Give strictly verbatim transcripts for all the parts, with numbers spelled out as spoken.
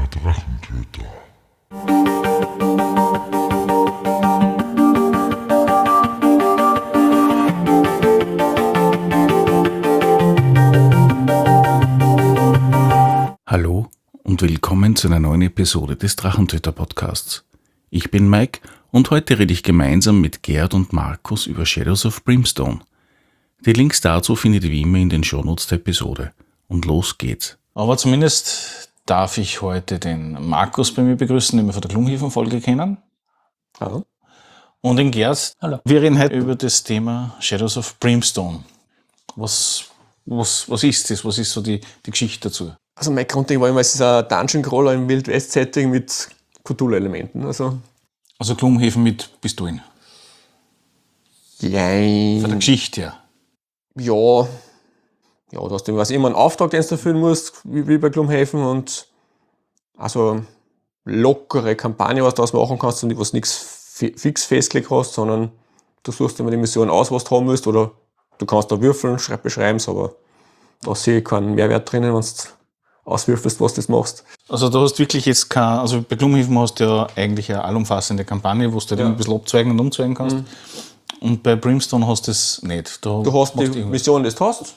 Drachentöter. Hallo und willkommen zu einer neuen Episode des Drachentöter-Podcasts. Ich bin Mike und heute rede ich gemeinsam mit Gerd und Markus über Shadows of Brimstone. Die Links dazu findet ihr wie immer in den Shownotes der Episode. Und los geht's. Aber zumindest darf ich heute den Markus bei mir begrüßen, den wir von der Gloomhaven-Folge kennen. Hallo. Und den Gerd. Hallo. Wir reden heute über das Thema Shadows of Brimstone. Was, was, was ist das? Was ist so die, die Geschichte dazu? Also mein Grundding war immer, es ist ein Dungeon-Crawler im Wild West-Setting mit Cthulhu-Elementen. Also, Also Gloomhaven mit Pistolen. jein. Von der Geschichte her. Ja. Ja, du hast immer einen Auftrag, den du erfüllen musst, wie, wie bei Gloomhaven, und also lockere Kampagne, was du daraus machen kannst und was nichts fix festgelegt hast, sondern du suchst immer die Mission aus, was du haben willst, oder du kannst da würfeln, schreib, beschreib's, aber da sehe ich keinen Mehrwert drinnen, wenn du auswürfelst, was du das machst. Also du hast wirklich jetzt kein, also bei Gloomhaven hast du ja eigentlich eine allumfassende Kampagne, wo du ja. ein bisschen abzweigen und umzweigen kannst. Mhm. Und bei Brimstone hast du das nicht. Da du hast die Mission, die du hast.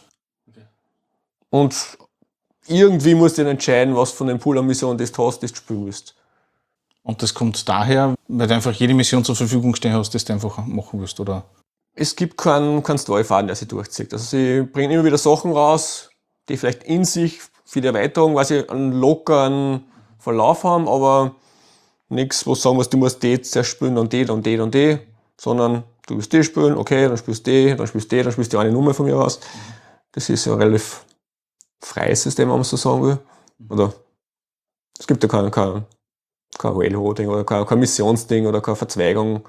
Und irgendwie musst du dann entscheiden, was von den Pool an Missionen das du hast, das du spielen willst. Und das kommt daher, weil du einfach jede Mission zur Verfügung stehen hast, das du einfach machen willst, oder? Es gibt keinen, keinen Storyfaden, der sich durchzieht. Also sie bringen immer wieder Sachen raus, die vielleicht in sich für die Erweiterung, weil sie einen lockeren Verlauf haben, aber nichts, wo du sagen musst, du musst die zuerst spielen und die und die und die, sondern du willst die spielen, okay, dann spielst du die, dann spielst du die, dann spielst du eine Nummer von mir aus. Das ist ja ein relativ freies System, wenn man so sagen will. Oder es gibt ja kein, kein, kein Railroading oder kein, kein Missionsding oder keine Verzweigung.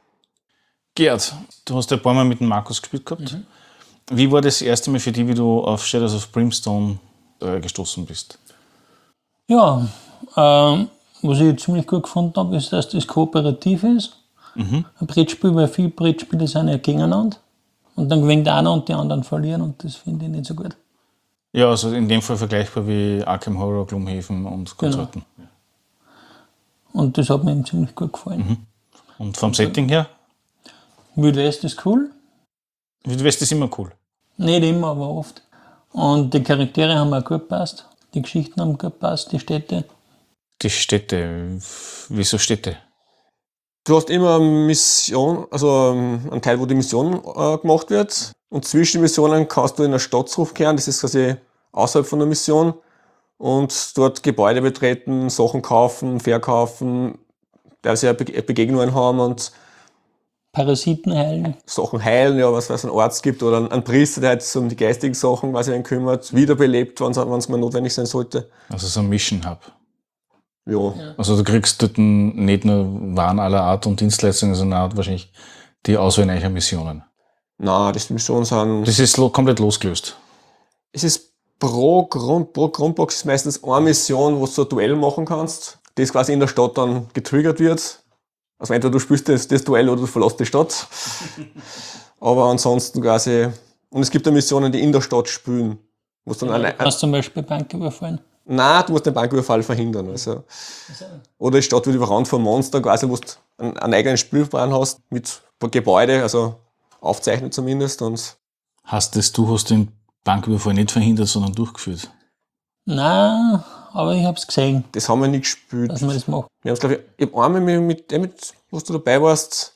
Gerd, du hast ja ein paar Mal mit dem Markus gespielt gehabt. Mhm. Wie war das erste Mal für dich, wie du auf Shadows of Brimstone äh, gestoßen bist? Ja, ähm, was ich ziemlich gut gefunden habe, ist, dass das kooperativ ist. Mhm. Ein Brettspiel, weil viele Brettspiele sind ja gegeneinander. Und dann gewinnt einer und die anderen verlieren, und das finde ich nicht so gut. Ja, also in dem Fall vergleichbar wie Arkham Horror, Gloomhaven und Konsorten. Genau. Und das hat mir eben ziemlich gut gefallen. Mhm. Und vom Setting her? Wild West ist cool. Wild West ist immer cool. Nicht immer, aber oft. Und die Charaktere haben auch gut gepasst. Die Geschichten haben gut gepasst, die Städte. Die Städte, wieso Städte? Du hast immer eine Mission, also einen Teil, wo die Mission äh, gemacht wird. Und zwischen Missionen kannst du in eine Stadt zurückkehren, das ist quasi außerhalb von der Mission. Und dort Gebäude betreten, Sachen kaufen, verkaufen, teilweise Be- Begegnungen haben und Parasiten heilen. Sachen heilen, ja, was es einen Arzt gibt oder einen Priester, der jetzt um die geistigen Sachen quasi einen kümmert, wiederbelebt, wenn es mal notwendig sein sollte. Also so ein Mission Hub. Ja. Ja. Also du kriegst dort nicht nur Waren aller Art und Dienstleistungen, sondern auch wahrscheinlich die Auswahl neuer Missionen. Nein, das Missionen sind... Das ist lo- komplett losgelöst. Es ist pro, Grund, pro Grundbox ist meistens eine Mission, wo du so ein Duell machen kannst, das quasi in der Stadt dann getriggert wird. Also entweder du spielst das, das Duell oder du verlässt die Stadt. Aber ansonsten quasi... Und es gibt ja Missionen, die in der Stadt spielen. Wo dann Ja, eine, du kannst zum Beispiel Bank überfallen. Nein, du musst den Banküberfall verhindern. Also. Oder die Stadt wird überrannt von Monster, quasi, wo du einen, einen eigenen Spielplan hast, mit Gebäude, also aufzeichnet zumindest. Und Heißt das, du hast den Banküberfall nicht verhindert, sondern durchgeführt? Nein, aber ich habe es gesehen, das haben wir nicht gespielt. dass man das macht. Wir haben es, glaube ich, ich habe einmal mit, mit dem, mit, wo du dabei warst,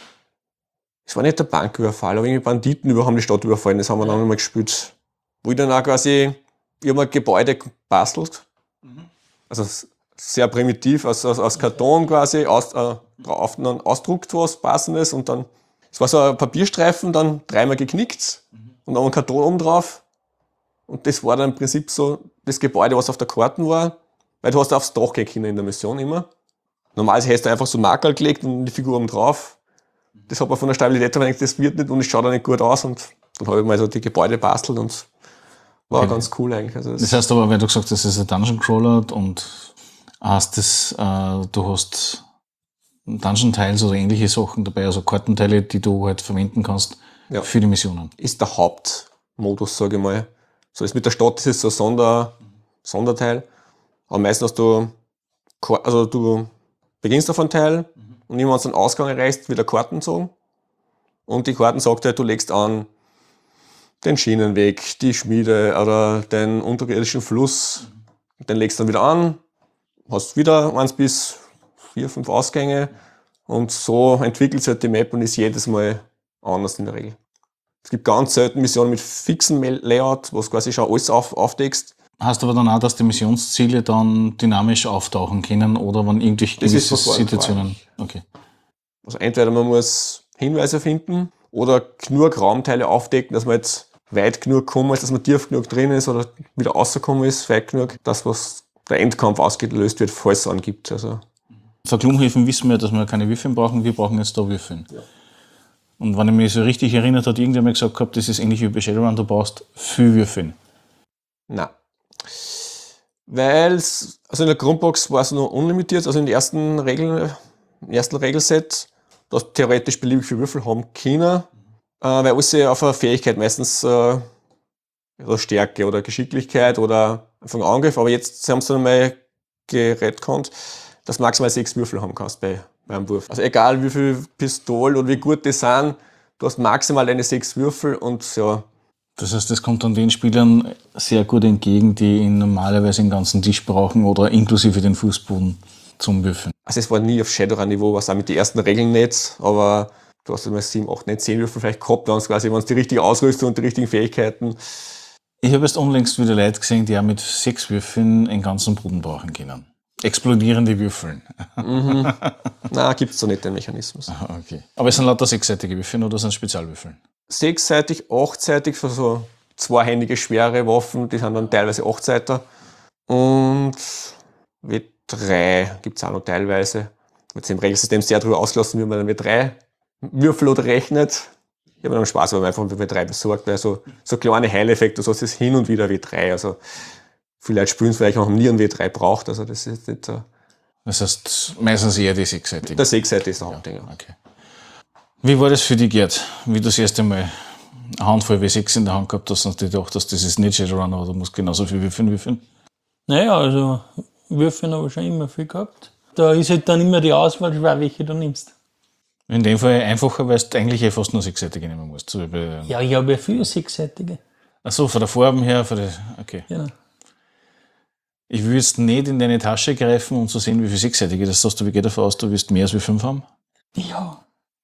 es war nicht der Banküberfall, aber irgendwie Banditen über, haben die Stadt überfallen, das haben wir dann einmal gespielt. Wo ich dann auch quasi, ich habe ein Gebäude gebastelt, mhm. also sehr primitiv, aus, aus, aus Karton quasi, aus, äh, drauf dann ausdruckt was Passendes und dann, es war so ein Papierstreifen, dann dreimal geknickt mhm. und dann ein Karton oben drauf. Und das war dann im Prinzip so das Gebäude, was auf der Karte war, weil du hast aufs Dach gehen können in der Mission immer. Normalerweise hast du einfach so Marker gelegt und die Figur oben drauf. Das hat man von der Stabilität her gedacht, das wird nicht und es schaut auch nicht gut aus, und dann habe ich mal so die Gebäude bastelt und war okay. Ganz cool eigentlich. Also das, das heißt aber, weil du gesagt hast, das ist ein Dungeon Crawler und hast das, äh, du hast Dungeon Tiles oder ähnliche Sachen dabei, also Kartenteile, die du halt verwenden kannst ja. für die Missionen. Ist der Hauptmodus, sage ich mal. So ist mit der Stadt, das ist so ein Sonder, Sonderteil. Aber meistens hast du also du beginnst auf einen Teil mhm. und immer wenn du einen Ausgang erreichst, wieder Karten zogen. Und die Karten sagt halt, du legst an den Schienenweg, die Schmiede oder den unterirdischen Fluss. Mhm. Den legst du dann wieder an, hast wieder eins bis vier, fünf Ausgänge und so entwickelt sich halt die Map und ist jedes Mal anders in der Regel. Es gibt ganz selten Missionen mit fixem Layout, wo du quasi schon alles auf, aufdeckst. Heißt aber dann auch, dass die Missionsziele dann dynamisch auftauchen können oder wenn irgendwelche gewisse Situationen... Okay. Also entweder man muss Hinweise finden oder genug Raumteile aufdecken, dass man jetzt weit genug kommen ist, dass man tief genug drin ist oder wieder rausgekommen ist, weit genug, dass was der Endkampf ausgelöst wird, falls es einen gibt. Also. Für Gloomhaven wissen wir, dass wir keine Würfeln brauchen, wir brauchen jetzt da Würfeln. Ja. Und wenn ich mich so richtig erinnert, hat irgendjemand gesagt gehabt, das ist ähnlich wie bei Shadowrun, du brauchst viel Würfeln. Nein. Weil es, also in der Grundbox war es noch unlimitiert, also in den ersten Regeln, im ersten Regelset, du hast theoretisch beliebig viele Würfel haben können, äh, weil alles auf eine Fähigkeit meistens äh, oder Stärke oder Geschicklichkeit oder einfach Angriff, aber jetzt haben sie dann mal gerettet, dass du maximal sechs Würfel haben kannst bei, beim Wurf. Also egal wie viel Pistolen oder wie gut die sind, du hast maximal deine sechs Würfel und ja. Das heißt, das kommt dann den Spielern sehr gut entgegen, die ihn normalerweise den ganzen Tisch brauchen oder inklusive den Fußboden zum Würfeln. Also es war nie auf Shadowrun-Niveau, was auch mit den ersten Regeln nicht, aber du hast immer sieben, acht, neun, zehn Würfel vielleicht gehabt, dann quasi, wenn es die richtige Ausrüstung und die richtigen Fähigkeiten. Ich habe jetzt unlängst wieder Leute gesehen, die auch mit sechs Würfeln einen ganzen Boden brauchen können. Explodierende Würfeln. Mhm. Nein, gibt es da nicht den Mechanismus. Aha, okay. Aber es sind lauter sechsseitige Würfeln oder sind Spezialwürfeln? Sechsseitig, achtseitig für so zweihändige schwere Waffen, die sind dann teilweise achtseiter. Und W drei gibt es auch noch teilweise. Jetzt im Regelsystem sehr darüber ausgelassen, wie man dann W drei Würfel oder rechnet. Ich habe dann Spaß, weil man einfach mit W drei besorgt, weil so, so kleine Heileffekte, so ist es hin und wieder W drei. Also viele Leute spielen es vielleicht noch nie einen W drei braucht, also das ist nicht so. Das heißt meistens eher die sechsseitige. Der sechsseitige ist der Hauptding. Ja, okay. Wie war das für dich, Gerd? Wie du das erste Mal eine Handvoll W sechs in der Hand gehabt hast und dir gedacht hast, das ist nicht Shadowrun, aber du musst genauso viel würfeln würfeln? Naja, also Würfeln habe ich schon immer viel gehabt. Da ist halt dann immer die Auswahl schwer, welche du nimmst. In dem Fall einfacher, weil du eigentlich fast nur sechsseitige nehmen musst. So bei, ja, ich habe ja viele sechsseitige. Ach so, von der Farben her, von der, okay. Genau. Ich will jetzt nicht in deine Tasche greifen, um zu sehen, wie viele sechsseitige das hast. Du, wie geht davon aus, du wirst mehr als wie fünf haben? Ja.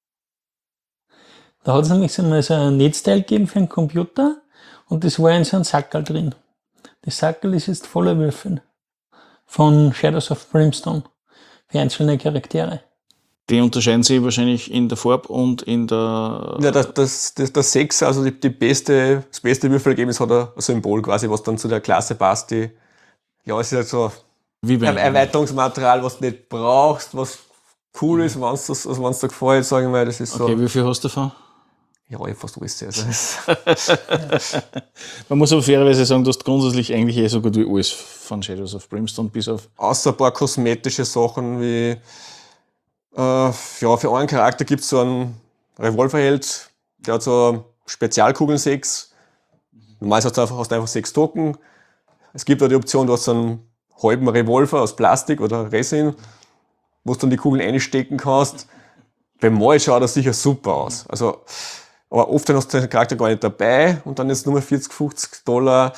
Da hat es nämlich so mal so ein Netzteil gegeben für einen Computer und das war in so einem Sackerl drin. Das Sackerl ist jetzt voller Würfel. Von Shadows of Brimstone. Für einzelne Charaktere. Die unterscheiden sich wahrscheinlich in der Farbe und in der... Ja, das, das, das, das sechs, also die, die beste, das beste Würfelergebnis hat ein Symbol quasi, was dann zu der Klasse passt. Die, ja, es ist halt so ein Erweiterungsmaterial, was du nicht brauchst, was cool ist, wenn es also dir gefällt, sage ich mal. Das ist so. Okay, wie viel hast du davon? Ja, ich fast alles. Also. Man muss aber fairerweise sagen, du hast grundsätzlich eigentlich eh so gut wie alles von Shadows of Brimstone bis auf... Außer ein paar kosmetische Sachen wie... Äh, ja, für einen Charakter gibt es so einen Revolverheld, der hat so Spezialkugeln sechs. Normalerweise hast du einfach, hast du einfach sechs Token. Es gibt auch die Option, du hast so einen halben Revolver aus Plastik oder Resin, wo du dann die Kugeln einstecken kannst. Beim Mal schaut das sicher super aus. Also, aber oft hast du den Charakter gar nicht dabei und dann ist es nur vierzig, fünfzig Dollar.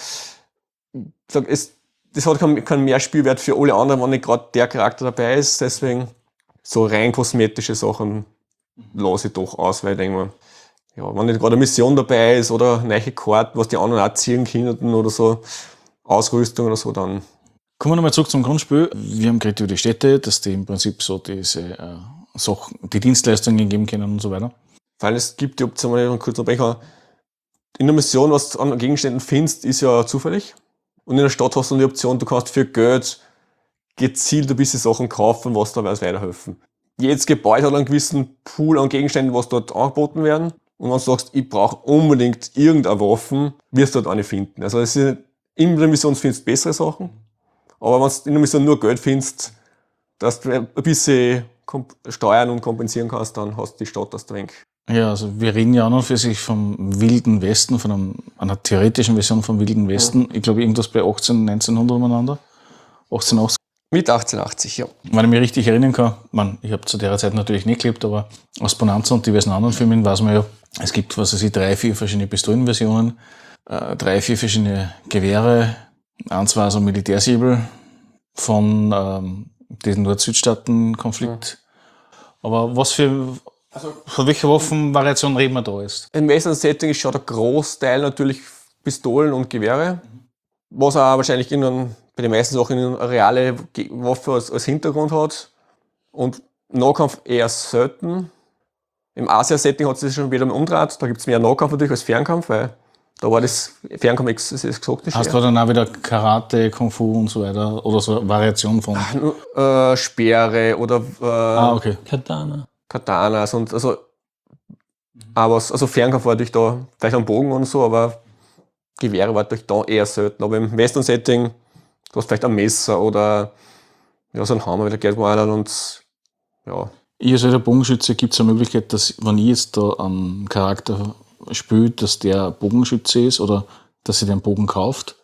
Es, das hat keinen kein Mehrspielwert für alle anderen, wenn nicht gerade der Charakter dabei ist. Deswegen so rein kosmetische Sachen lasse ich doch aus, weil ich denke mir, ja, wenn nicht gerade eine Mission dabei ist oder neue Karten, was die anderen auch ziehen können oder so, Ausrüstung oder so, dann. Kommen wir nochmal zurück zum Grundspiel. Wir haben geredet über die Städte, dass die im Prinzip so diese äh, Sachen, die Dienstleistungen geben können und so weiter. Weil es gibt die Option, wenn ich noch kurz unterbrechen kann, in der Mission, was du an Gegenständen findest, ist ja zufällig. Und in der Stadt hast du die Option, du kannst für Geld gezielt ein bisschen Sachen kaufen, was da weiterhelfen. Jedes Gebäude hat einen gewissen Pool an Gegenständen, was dort angeboten werden. Und wenn du sagst, ich brauche unbedingt irgendeine Waffe, wirst du dort eine finden. Also es ist, in der Mission findest du bessere Sachen. Aber wenn du in der Mission nur Geld findest, dass du ein bisschen steuern und kompensieren kannst, dann hast du die Stadt das Drink. Ja, also wir reden ja an und für sich vom Wilden Westen, von einem, einer theoretischen Version vom Wilden Westen. Ja. Ich glaube, irgendwas bei achtzehn, neunzehnhundert umeinander. achtzehnhundertachtzig. Mit achtzehnhundertachtzig, ja. Wenn ich mich richtig erinnern kann, man, ich habe zu der Zeit natürlich nicht gelebt, aber aus Bonanza und diversen anderen Filmen weiß man ja, es gibt, was weiß ich, drei, vier verschiedene Pistolenversionen, äh, drei, vier verschiedene Gewehre, eins war so ein Militärsäbel von ähm, diesem Nord-Süd-Staaten-Konflikt. Mhm. Aber was für, also, von welcher Waffenvariation reden wir da jetzt? Im Western-Setting ist schon der Großteil natürlich Pistolen und Gewehre, mhm. was auch wahrscheinlich in einem, bei den meisten Sachen eine reale Waffe als, als Hintergrund hat. Und Nahkampf eher selten. Im Asia-Setting hat es sich schon wieder umgedreht. Da gibt es mehr Nahkampf natürlich als Fernkampf, weil da war das Fernkampf ex- das exotisch. Hast du dann auch wieder Karate, Kung Fu und so weiter? Oder so eine Variation von? Ach, äh, Speere oder äh, ah, okay. Katana. Katanas und also, aber also Fernkampf war natürlich da, vielleicht am Bogen und so, aber Gewehre war natürlich da eher selten. Aber im Western-Setting, du hast vielleicht ein Messer oder ja, so ein Hammer, wieder geht mal und ja. Ich als alter Bogenschütze gibt es eine Möglichkeit, dass, wenn ich jetzt da einen Charakter spiele, dass der Bogenschütze ist oder dass sie den Bogen kauft?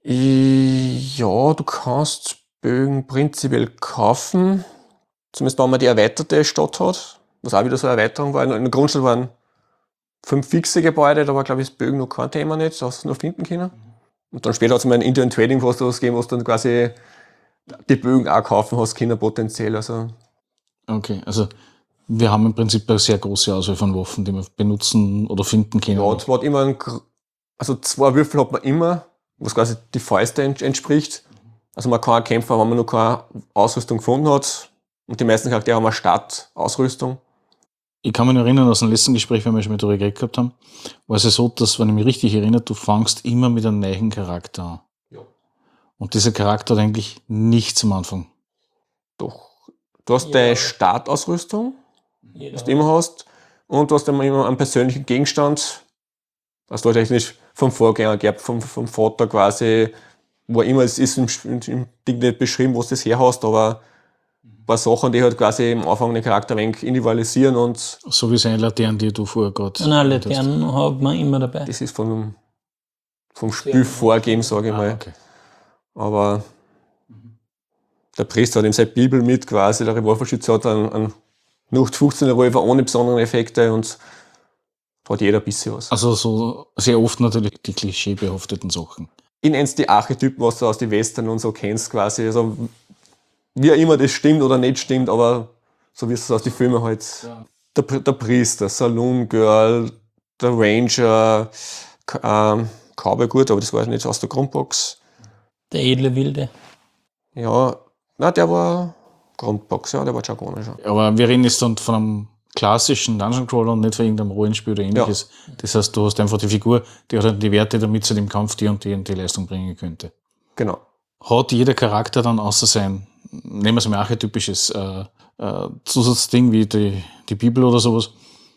Ja, du kannst Bögen prinzipiell kaufen, zumindest wenn man die erweiterte Stadt hat, was auch wieder so eine Erweiterung war. In der Grundstadt waren fünf fixe Gebäude, da war, glaube ich, das Bögen noch kein Thema nicht, da hast du nur finden können. Und dann später hat es mal ein Indian Trading Post was gegeben, wo du dann quasi die Bögen auch kaufen hast können, potenziell. Also. Okay, also wir haben im Prinzip eine sehr große Auswahl von Waffen, die wir benutzen oder finden können. Ja, es war immer ein, also zwei Würfel hat man immer, was quasi die Fäuste entspricht. Also man kann auch kämpfen, wenn man noch keine Ausrüstung gefunden hat. Und die meisten Charaktere haben eine Startausrüstung. Ich kann mich noch erinnern, aus dem letzten Gespräch, wenn wir schon mit darüber geredet gehabt haben, war es ja so, dass, wenn ich mich richtig erinnere, du fängst immer mit einem neuen Charakter an. Ja. Und dieser Charakter hat eigentlich nichts am Anfang. Doch. Du hast ja. deine Startausrüstung, ja. was du immer hast, und du hast immer einen persönlichen Gegenstand, was du halt nicht vom Vorgänger gehabt, vom, vom Vater quasi, wo immer es ist im, im Ding nicht beschrieben, wo du das her hast, aber ein paar Sachen, die halt quasi am Anfang den Charakter ein wenig individualisieren und. So wie seine Laternen, die du vorher gerade. Nein, Laternen hat man immer dabei. Das ist vom, vom Spiel vorgegeben, sage ich mal. Ah, okay. Aber der Priester hat eben seine Bibel mit quasi, der Revolverschütze hat einen, einen null fünfzehn Revolver ohne besondere Effekte und hat jeder ein bisschen was. Also so sehr oft natürlich die klischeebehafteten Sachen. In eins die Archetypen, was du aus den Western und so kennst quasi. Also wie auch immer das stimmt oder nicht stimmt, aber so wie es aus den Filmen halt. Ja. Der, der Priester, Saloon Girl, der Ranger, ähm, Cowboy gut, aber das war nicht aus der Grundbox. Der edle Wilde. Ja, na der war Grundbox, ja, der war Jargon schon. Aber wir reden jetzt dann von einem klassischen Dungeon Crawler und nicht von irgendeinem Rollenspiel oder ähnliches. Ja. Das heißt, du hast einfach die Figur, die hat die Werte, damit sie dem Kampf die und die und die Leistung bringen könnte. Genau. Hat jeder Charakter dann außer sein, nehmen wir es mal archetypisches äh, äh, Zusatzding wie die, die Bibel oder sowas,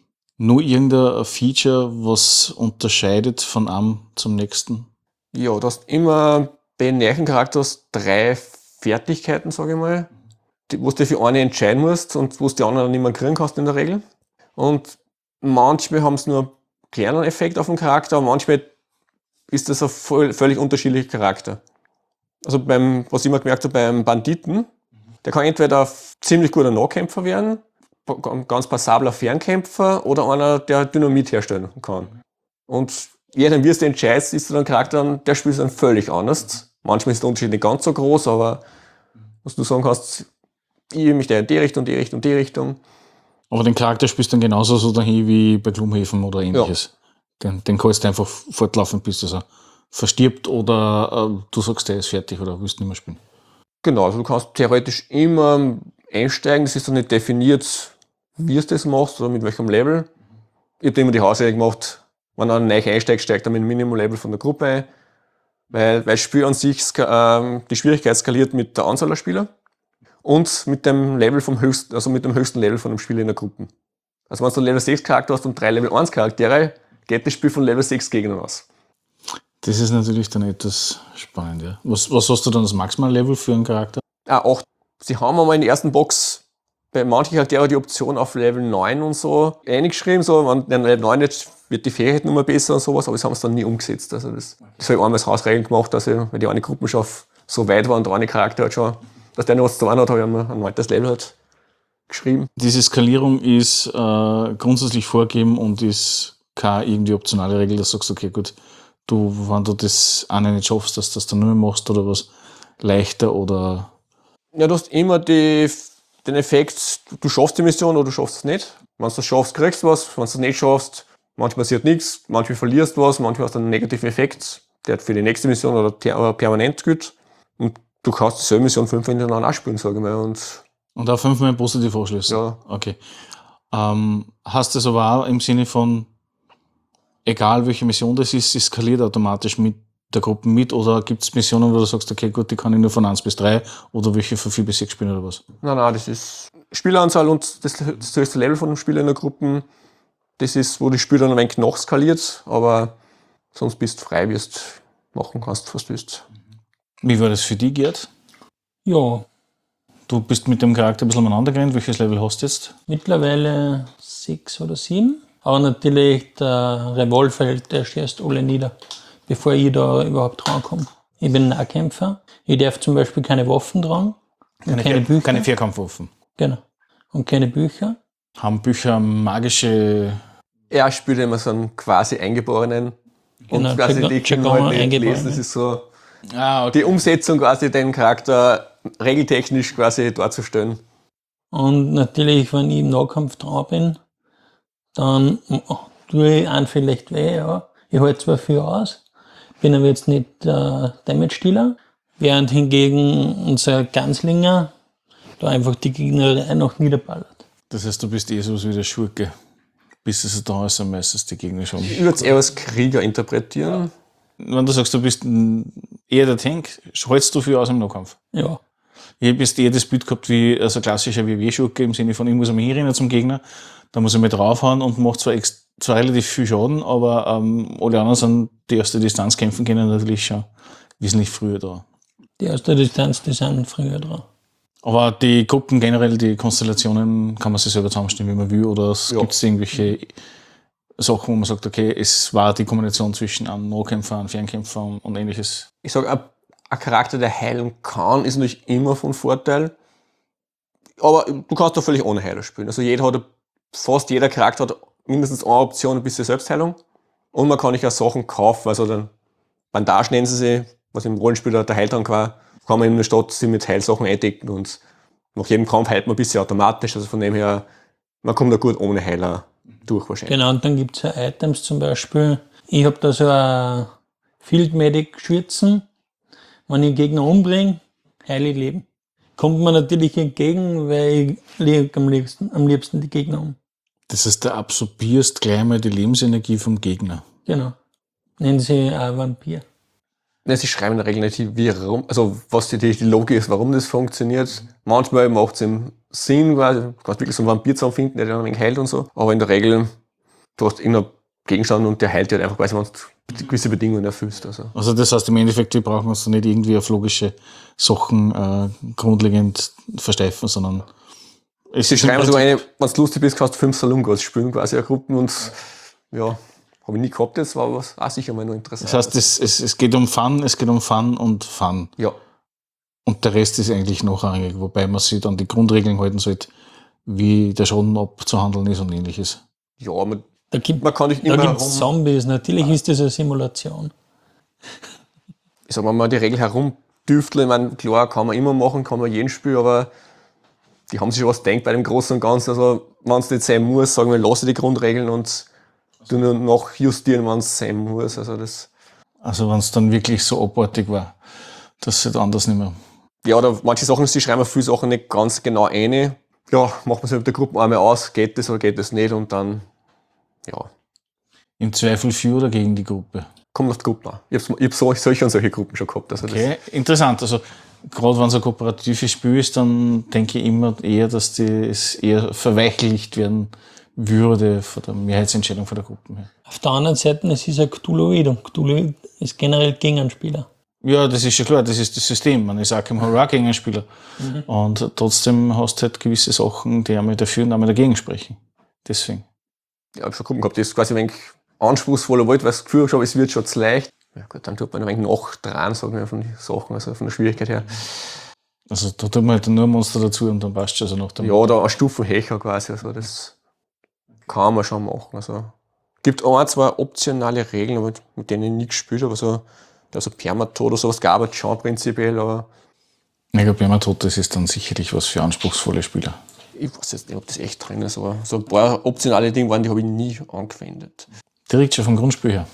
nur irgendein Feature, was unterscheidet von einem zum nächsten? Ja, du hast immer bei den Nervencharakter drei Fertigkeiten, sage ich mal, die, wo du für eine entscheiden musst und wo du die anderen nicht mehr kriegen kannst in der Regel. Und manchmal haben sie nur einen kleinen Effekt auf den Charakter, aber manchmal ist das ein voll, völlig unterschiedlicher Charakter. Also beim, was ich immer gemerkt habe, beim Banditen, der kann entweder ein ziemlich guter Nahkämpfer werden, ein ganz passabler Fernkämpfer oder einer, der Dynamit herstellen kann. Und je nachdem, wie du entscheidest, ist dann ein Charakter, der spielt dann völlig anders. Manchmal ist der Unterschied nicht ganz so groß, aber was du sagen kannst, ich mich in die Richtung, die Richtung, die Richtung. Aber den Charakter spielst du dann genauso so dahin wie bei Gloomhaven oder ähnliches. Ja. Den, den kannst du einfach fortlaufen, bis er so verstirbt oder äh, du sagst, der ist fertig oder willst nicht mehr spielen. Genau, also du kannst theoretisch immer einsteigen, das ist dann nicht definiert, wie du das machst oder mit welchem Level. Ich habe immer die Hausregel gemacht, wenn er neu einsteigt, steigt er mit dem Minimum-Level von der Gruppe ein, weil, weil das Spiel an sich äh, die Schwierigkeit skaliert mit der Anzahl der Spieler und mit dem Level vom höchsten, also mit dem höchsten Level von dem Spieler in der Gruppe. Also wenn du einen Level sechs Charakter hast und drei Level eins Charaktere, geht das Spiel von Level sechs Gegnern aus. Das ist natürlich dann etwas spannend, ja. Was, was hast du dann als Maximal-Level für einen Charakter? Ah, acht. Sie haben einmal in der ersten Box bei manchen Charakteren die Option auf Level neun und so eingeschrieben, so, wenn der Level neun jetzt wird die Fähigkeit nur besser und sowas, aber das haben sie dann nie umgesetzt. Also das, das habe ich einmal als Hausregel gemacht, dass ich, weil die eine Gruppe schon so weit war und der eine Charakter halt schon dass der noch was zu tun hat, habe ich einmal ein neues Level halt geschrieben. Diese Skalierung ist äh, grundsätzlich vorgegeben und ist keine irgendwie optionale Regel, dass du sagst, okay, gut, du, wenn du das eine nicht schaffst, dass du das dann nur mehr machst oder was leichter oder... Ja, du hast immer die, den Effekt, du schaffst die Mission oder du schaffst es nicht. Wenn du das schaffst, kriegst du was. Wenn du es nicht schaffst, manchmal passiert nichts, manchmal verlierst du was, manchmal hast du einen negativen Effekt, der für die nächste Mission oder ter- permanent gilt. Und du kannst dieselbe Mission fünfmal hintereinander auch spielen, sage ich mal. Und, und auch fünfmal positiv abschließen? Ja. Okay. Ähm, hast du das aber auch im Sinne von, egal welche Mission das ist, sie skaliert automatisch mit der Gruppe mit, oder gibt es Missionen, wo du sagst, okay, gut, die kann ich nur von eins bis drei oder welche von vier bis sechs spielen oder was? Nein, nein, das ist Spieleranzahl und das, das höchste Level von dem Spieler in der Gruppe. Das ist, wo die Spieler dann ein wenig nachskaliert, aber sonst bist du frei, wie du machen kannst, was du willst. Wie war das für dich, Gerd? Ja, Du bist mit dem Charakter ein bisschen umeinander gerannt. Welches Level hast du jetzt? mittlerweile sechs oder sieben. Aber natürlich der Revolver hält der erst alle nieder, bevor ich da überhaupt rankomme. Ich bin Nahkämpfer. Ich darf zum Beispiel keine Waffen tragen. Keine, keine Vier, Bücher. keine Vierkampfwaffen. Genau. Und keine Bücher. Haben Bücher magische... Er spielt immer so einen quasi Eingeborenen. Genau, und quasi Chaka- die können Chakama halt nicht Eingeborene. lesen. Das ist so Ah, die Umsetzung, quasi den Charakter regeltechnisch quasi darzustellen. Und natürlich, wenn ich im Nahkampf dran bin, dann oh, tue ich einen vielleicht weh, ja. Ich halte zwar viel aus, bin aber jetzt nicht äh, Damage-Dealer, während hingegen unser Ganzlinger da einfach die Gegner noch niederballert. Das heißt, du bist eh so wie der Schurke. Bis es da ist, am meistens die Gegner schon. Ich würde es eher als Krieger interpretieren. Wenn du sagst, du bist ein- eher der Tank, hältst du viel aus im Nahkampf? Ja, Ich habe jetzt eher das Bild gehabt wie also ein klassischer W W-Schurke im Sinne von, ich muss einmal hinrennen zum Gegner, da muss ich mal draufhauen und macht zwar, ex- zwar relativ viel Schaden, aber ähm, alle anderen sind, die aus der Distanz kämpfen können, natürlich schon wesentlich früher da. die aus der Distanz, die sind früher dran. Aber die Gruppen generell, die Konstellationen, kann man sich selber zusammenstellen, wie man will, oder Ja. gibt es irgendwelche Sachen, wo man sagt, okay, es war die Kombination zwischen einem Nahkämpfer, einem Fernkämpfer und ähnliches. Ich sage, ein, ein Charakter, der heilen kann, ist natürlich immer von Vorteil. Aber du kannst doch völlig ohne Heiler spielen. Also jeder hat, fast jeder Charakter hat mindestens eine Option, ein bisschen Selbstheilung. Und man kann sich auch Sachen kaufen, also dann Bandage nennen sie sie, was im Rollenspiel der Heiltrank war, kann man in der Stadt sich mit Heilsachen eindecken und nach jedem Kampf heilt man ein bisschen automatisch. Also von dem her, man kommt da gut ohne Heiler durch wahrscheinlich. Genau, und dann gibt es ja Items zum Beispiel. Ich habe da so ein Field Medic Schürzen. Wenn ich einen Gegner umbringe, heile ich Leben. Kommt mir natürlich entgegen, weil ich lege am liebsten, am liebsten die Gegner um. Das heißt, du absorbierst gleich mal die Lebensenergie vom Gegner. Genau. Nennen sie auch Vampir. Ja, sie schreiben in der Regel nicht, wie, warum, also was die, die Logik ist, warum das funktioniert. Manchmal macht es im Sinn, weil du kannst wirklich so einen Vampir zusammenfinden, der dann ein wenig heilt und so. Aber in der Regel, du hast irgendeinen Gegenstand und der heilt dir halt einfach, weil du gewisse Bedingungen erfüllst. Also. Also das heißt, im Endeffekt, wir brauchen uns da nicht irgendwie auf logische Sachen äh, grundlegend versteifen, sondern es Sie ist im schreiben so Prinzip- eine, wenn du lustig bist, kannst du fünf Salungos spielen, quasi eine Gruppen und ja, habe ich nie gehabt, das war was auch sicher mal noch interessant. Das heißt, es, es, es geht um Fun, es geht um Fun und Fun. ja, Und der Rest ist eigentlich nachrangig, wobei man sich dann die Grundregeln halten sollte, wie der Schaden abzuhandeln ist und ähnliches. ja, man, Da gibt man kann nicht da immer gibt's herum, Zombies. Natürlich ist das eine Simulation. ich sag mal, mal die Regel herumdüfteln, ich meine, klar, kann man immer machen, kann man jeden spielen, aber die haben sich schon was gedacht bei dem Großen und Ganzen, also wenn es nicht sein muss, sagen wir, lasse die Grundregeln und du nur nachjustieren, wenn es sein muss, also das, Also wenn es dann wirklich so abartig war, dass es anders nicht mehr... ja, oder manche Sachen, sie schreiben viele Sachen nicht ganz genau eine, ja, macht man sich mit der Gruppe einmal aus, geht das oder geht das nicht und dann, ja, Im Zweifel für oder gegen die Gruppe. kommt auf die Gruppe an. Ich habe hab so, solche und solche Gruppen schon gehabt, also das, Okay, interessant. Also gerade wenn es ein kooperatives Spiel ist, dann denke ich immer eher, dass das eher verweichlicht werden würde von der Mehrheitsentscheidung von der Gruppe her. Auf der anderen Seite, es ist ein Cthulhuid und Cthulhuid ist generell gegen einen Spieler. Ja, das ist ja klar, das ist das System. Man ist Arkham Horror gegen einen Spieler. Mhm. Und trotzdem hast du halt gewisse Sachen, die einmal dafür und einmal dagegen sprechen. Deswegen. ja, ich habe schon Gruppen gehabt, das ist quasi ein wenig anspruchsvoller Wald, weil das Gefühl habe, es wird schon zu leicht. Ja gut, dann tut man ein wenig nachdran, sagen wir, von den Sachen, also von der Schwierigkeit her. Also da tut man halt nur ein Monster dazu und dann passt es also noch. Ja, oder eine Stufenhecher quasi. Also das kann man schon machen. Also gibt ein, zwei optionale Regeln, mit, mit denen ich nie gespielt habe. Also, also Permatod oder sowas gab es schon prinzipiell, aber. Ich glaube, Permatod, das ist dann sicherlich was für anspruchsvolle Spieler. Ich weiß jetzt nicht, ob das echt drin ist, aber so ein paar optionale Dinge waren, die habe ich nie angewendet. Direkt schon vom Grundspiel her?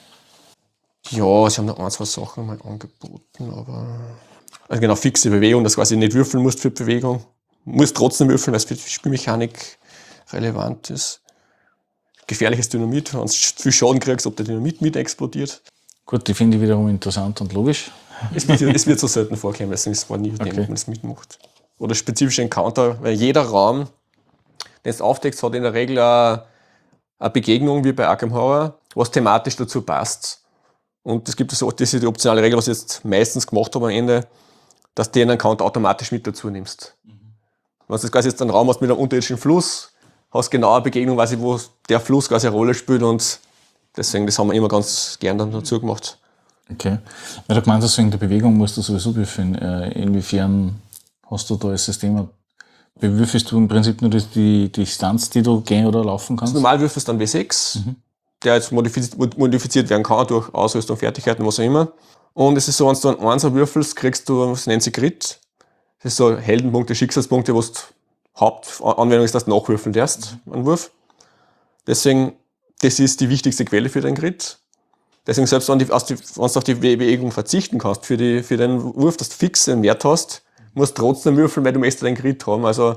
Ja, sie haben noch ein, zwei Sachen mal angeboten, aber. Also genau, fixe Bewegung, dass du quasi nicht würfeln musst für die Bewegung. Du musst trotzdem würfeln, weil es für die Spielmechanik relevant ist. Gefährliches Dynamit, wenn du viel Schaden kriegst, ob der Dynamit mit explodiert. Gut, die finde ich wiederum interessant und logisch. Es wird, es wird so selten vorkommen, deswegen ist es nie okay. Wenn man es mitmacht. Oder spezifische Encounter, weil jeder Raum, den du aufdeckst, hat in der Regel eine, eine Begegnung wie bei Arkham Horror, was thematisch dazu passt. Und es gibt so, das ist die optionale Regel, was ich jetzt meistens gemacht habe am Ende, dass du den Encounter automatisch mit dazu nimmst. Mhm. Wenn du quasi jetzt einen Raum hast mit einem unterirdischen Fluss, hast genau eine Begegnung, weiß ich, wo der Fluss quasi eine Rolle spielt und deswegen, das haben wir immer ganz gern dann dazu gemacht. Okay. Weil du gemeint hast, wegen der Bewegung musst du sowieso würfeln. Äh, inwiefern hast du da als System, bewürfelst du im Prinzip nur die, die Distanz, die du gehen oder laufen kannst? Also normal würfelst du dann W sechs, mhm. der jetzt modifiziert, modifiziert werden kann durch Ausrüstung, Fertigkeiten, was auch immer. Und es ist so, wenn du einen Einser würfelst, kriegst du, was nennt sich Crit. Das ist so Heldenpunkte, Schicksalspunkte, wo du Hauptanwendung ist, dass du nachwürfeln darfst, einen Wurf. Deswegen, das ist die wichtigste Quelle für deinen Crit. Deswegen, selbst wenn, die, wenn du auf die Bewegung verzichten kannst, für, die, für den Wurf, dass du fix einen Wert hast, musst du trotzdem würfeln, weil du möchtest den Crit haben. Also,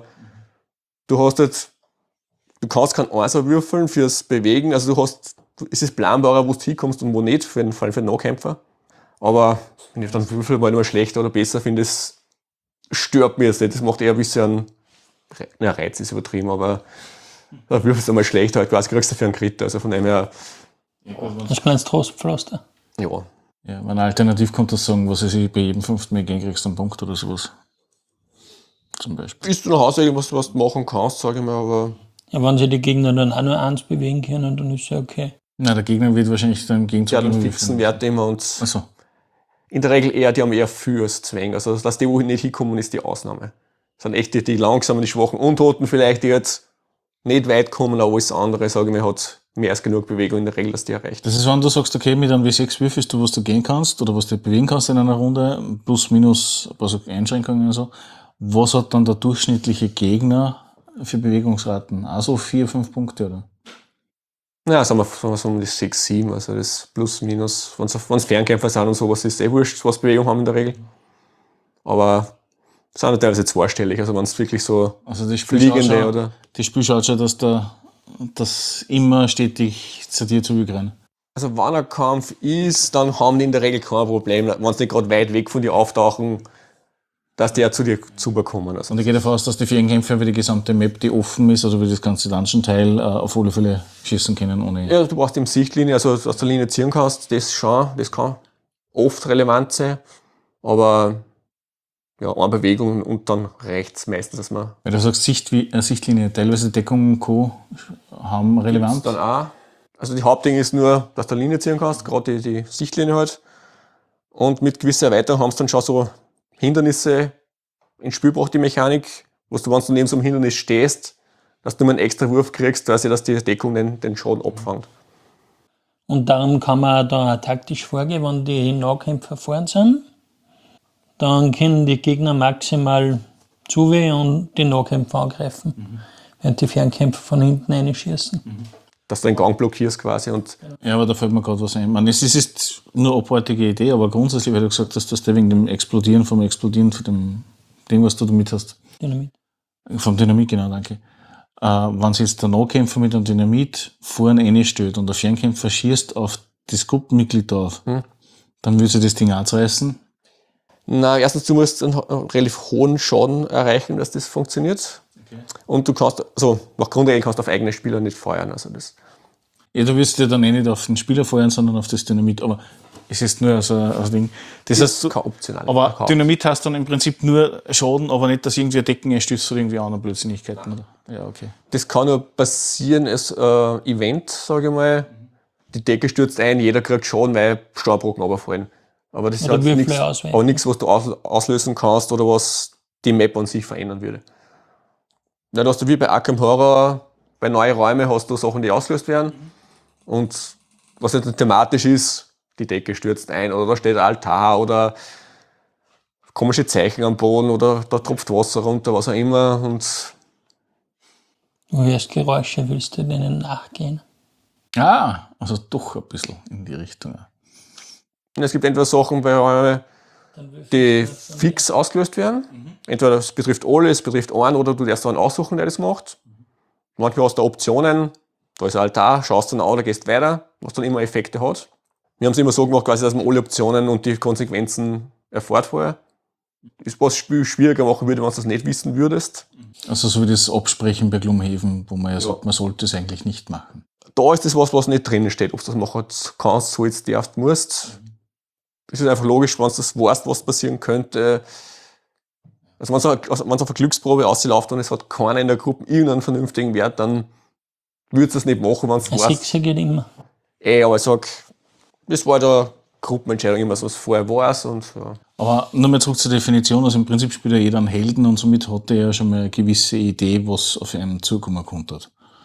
du hast jetzt, du kannst keinen Einser würfeln fürs Bewegen, also du hast, es ist planbarer, wo du hinkommst und wo nicht, für den Fall für den Nahkämpfer. Aber, wenn ich dann würfel, mal nur schlechter oder besser finde, das stört mir jetzt nicht. Das macht eher ein bisschen, na, Reiz ist übertrieben, aber da würfelst du mal schlechter, halt quasi kriegst du für einen Crit, also von dem her. Das kleines Trostpflaster. Ja. Ja, wenn alternativ kommt das sagen, was weiß ich, bei jedem fünften Mal gehen kriegst du einen Punkt oder sowas. Zum Beispiel. Ist du nach Hause irgendwas, was du machen kannst, sage ich mal, aber. Ja, wenn sich die Gegner dann auch nur eins bewegen können, dann ist ja okay. Nein, der Gegner wird wahrscheinlich dann im Gegenzug. Ja, dann fixen Werte immer und. Ach so. In der Regel eher, die haben eher viel als Zwänge. Also, dass die, wo nicht hinkommen, ist die Ausnahme. Das sind echt die, die langsamen, die schwachen Untoten vielleicht, die jetzt nicht weit kommen, aber alles andere, sage ich mal, hat mehr als genug Bewegung in der Regel, dass die erreicht. Das ist, wenn du sagst, okay, mit einem W sechs würfelst du, was du gehen kannst oder was du bewegen kannst in einer Runde, plus, minus ein paar so Einschränkungen und so. Was hat dann der durchschnittliche Gegner für Bewegungsraten? Also vier, fünf Punkte, oder? Ja, sagen wir, sagen wir so um die sechs, sieben, also das plus, minus, wenn es Fernkämpfer sind und sowas, ist eh wurscht, was Bewegung haben in der Regel. Aber es sind teilweise zweistellig, also wenn es wirklich so also das fliegende schon, oder. Das Spiel schaut schon, dass der, das immer stetig zu dir zugerannt. Also wenn ein Kampf ist, dann haben die in der Regel kein Problem, wenn sie nicht gerade weit weg von dir auftauchen, dass die ja zu dir zubekommen. Also und ich gehe davon aus, dass die Fernkämpfer über die gesamte Map, die offen ist, oder über das ganze Dungeon-Teil, auf alle Fälle schießen können ohne. Ja, du brauchst eben Sichtlinie, also aus der Linie ziehen kannst, das schon, das kann oft relevant sein, aber ja, eine Bewegung und dann reicht's meistens, dass man. Weil du sagst Sicht, äh, Sichtlinie, teilweise Deckung und Co. haben Relevanz. Dann auch. Also die Hauptding ist nur, dass du eine Linie ziehen kannst, gerade die, die Sichtlinie halt. Und mit gewisser Erweiterung haben sie dann schon so Hindernisse ins Spiel gebracht, die Mechanik, wo du, wenn du neben so einem Hindernis stehst, dass du mal einen extra Wurf kriegst, dass, dass die Deckung den, den Schaden abfängt. Und darum kann man da taktisch vorgehen, wenn die Nahkämpfer vorn sind, dann können die Gegner maximal zuwehen und die Nahkämpfer angreifen, mhm. während die Fernkämpfer von hinten reinschießen. Mhm. Dass du den Gang blockierst quasi. Und ja, aber da fällt mir gerade was ein. Ich meine, es ist jetzt nur eine abartige Idee, aber grundsätzlich, weil du gesagt hast, dass du wegen dem Explodieren, vom Explodieren, von dem Ding, was du damit hast. Dynamit. Vom Dynamit, genau, danke. Äh, wenn sich jetzt der Nahkämpfer mit einem Dynamit vorne reinstellt und der Fernkämpfer schießt auf das Gruppenmitglied drauf, hm. dann würde sich das Ding anreißen. Na, erstens, du musst einen relativ hohen Schaden erreichen, dass das funktioniert. Okay. Und du kannst, also nach Grundregeln kannst du auf eigene Spieler nicht feuern. Also das. Ja, du wirst ja dann eh nicht auf den Spieler feuern, sondern auf das Dynamit. Aber es ist nur so ein Ding. Das, das heißt, ist kein optional. Aber Kauf. Dynamit heißt dann im Prinzip nur Schaden, aber nicht, dass irgendwie ein Decken einstößt oder irgendwie andere Blödsinnigkeiten. Oder? Ja, okay. Das kann nur passieren als äh, Event, sage ich mal. Die Decke stürzt ein, jeder kriegt Schaden, weil Steinbrocken runterfallen. Aber das ist Oder halt Würfel nichts, auswählen. aber nichts, was du aus, auslösen kannst oder was die Map an sich verändern würde. Ja, da hast du wie bei Arkham Horror, bei neuen Räumen hast du Sachen, die ausgelöst werden. Mhm. Und was jetzt thematisch ist, die Decke stürzt ein oder da steht ein Altar oder komische Zeichen am Boden oder da tropft Wasser runter, was auch immer. Und Du hörst Geräusche, willst du denen nachgehen? Ah, also doch ein bisschen in die Richtung. Ja. Und es gibt entweder Sachen bei Räumen, die fix ausgelöst werden. Mhm. Entweder es betrifft alle, es betrifft einen oder du darfst einen aussuchen, der das macht. Mhm. Manchmal hast du Optionen, da ist ein Altar, schaust dann an oder gehst weiter, was dann immer Effekte hat. Wir haben es immer so gemacht, quasi, dass man alle Optionen und die Konsequenzen erfährt vorher. Das, was das Spiel schwieriger machen würde, wenn du das nicht wissen würdest. Also so wie das Absprechen bei Gloomhaven, wo man ja, ja. sagt, man sollte es eigentlich nicht machen. Da ist das was, was nicht drinnen steht, ob du das machen kannst, so jetzt darfst, musst. Mhm. Das ist einfach logisch, wenn du das weißt, was passieren könnte. Also wenn es auf eine Glücksprobe ausläuft und es hat keiner in der Gruppe irgendeinen vernünftigen Wert, dann würdest du das nicht machen, wenn es weißt. Sechser geht immer. Ey, aber ich sag, das war da Gruppenentscheidung immer so, was vorher war. Und, ja. Aber nochmal zurück zur Definition. Also im Prinzip spielt ja jeder einen Helden und somit hat er ja schon mal eine gewisse Idee, was auf einen zukommen konnte.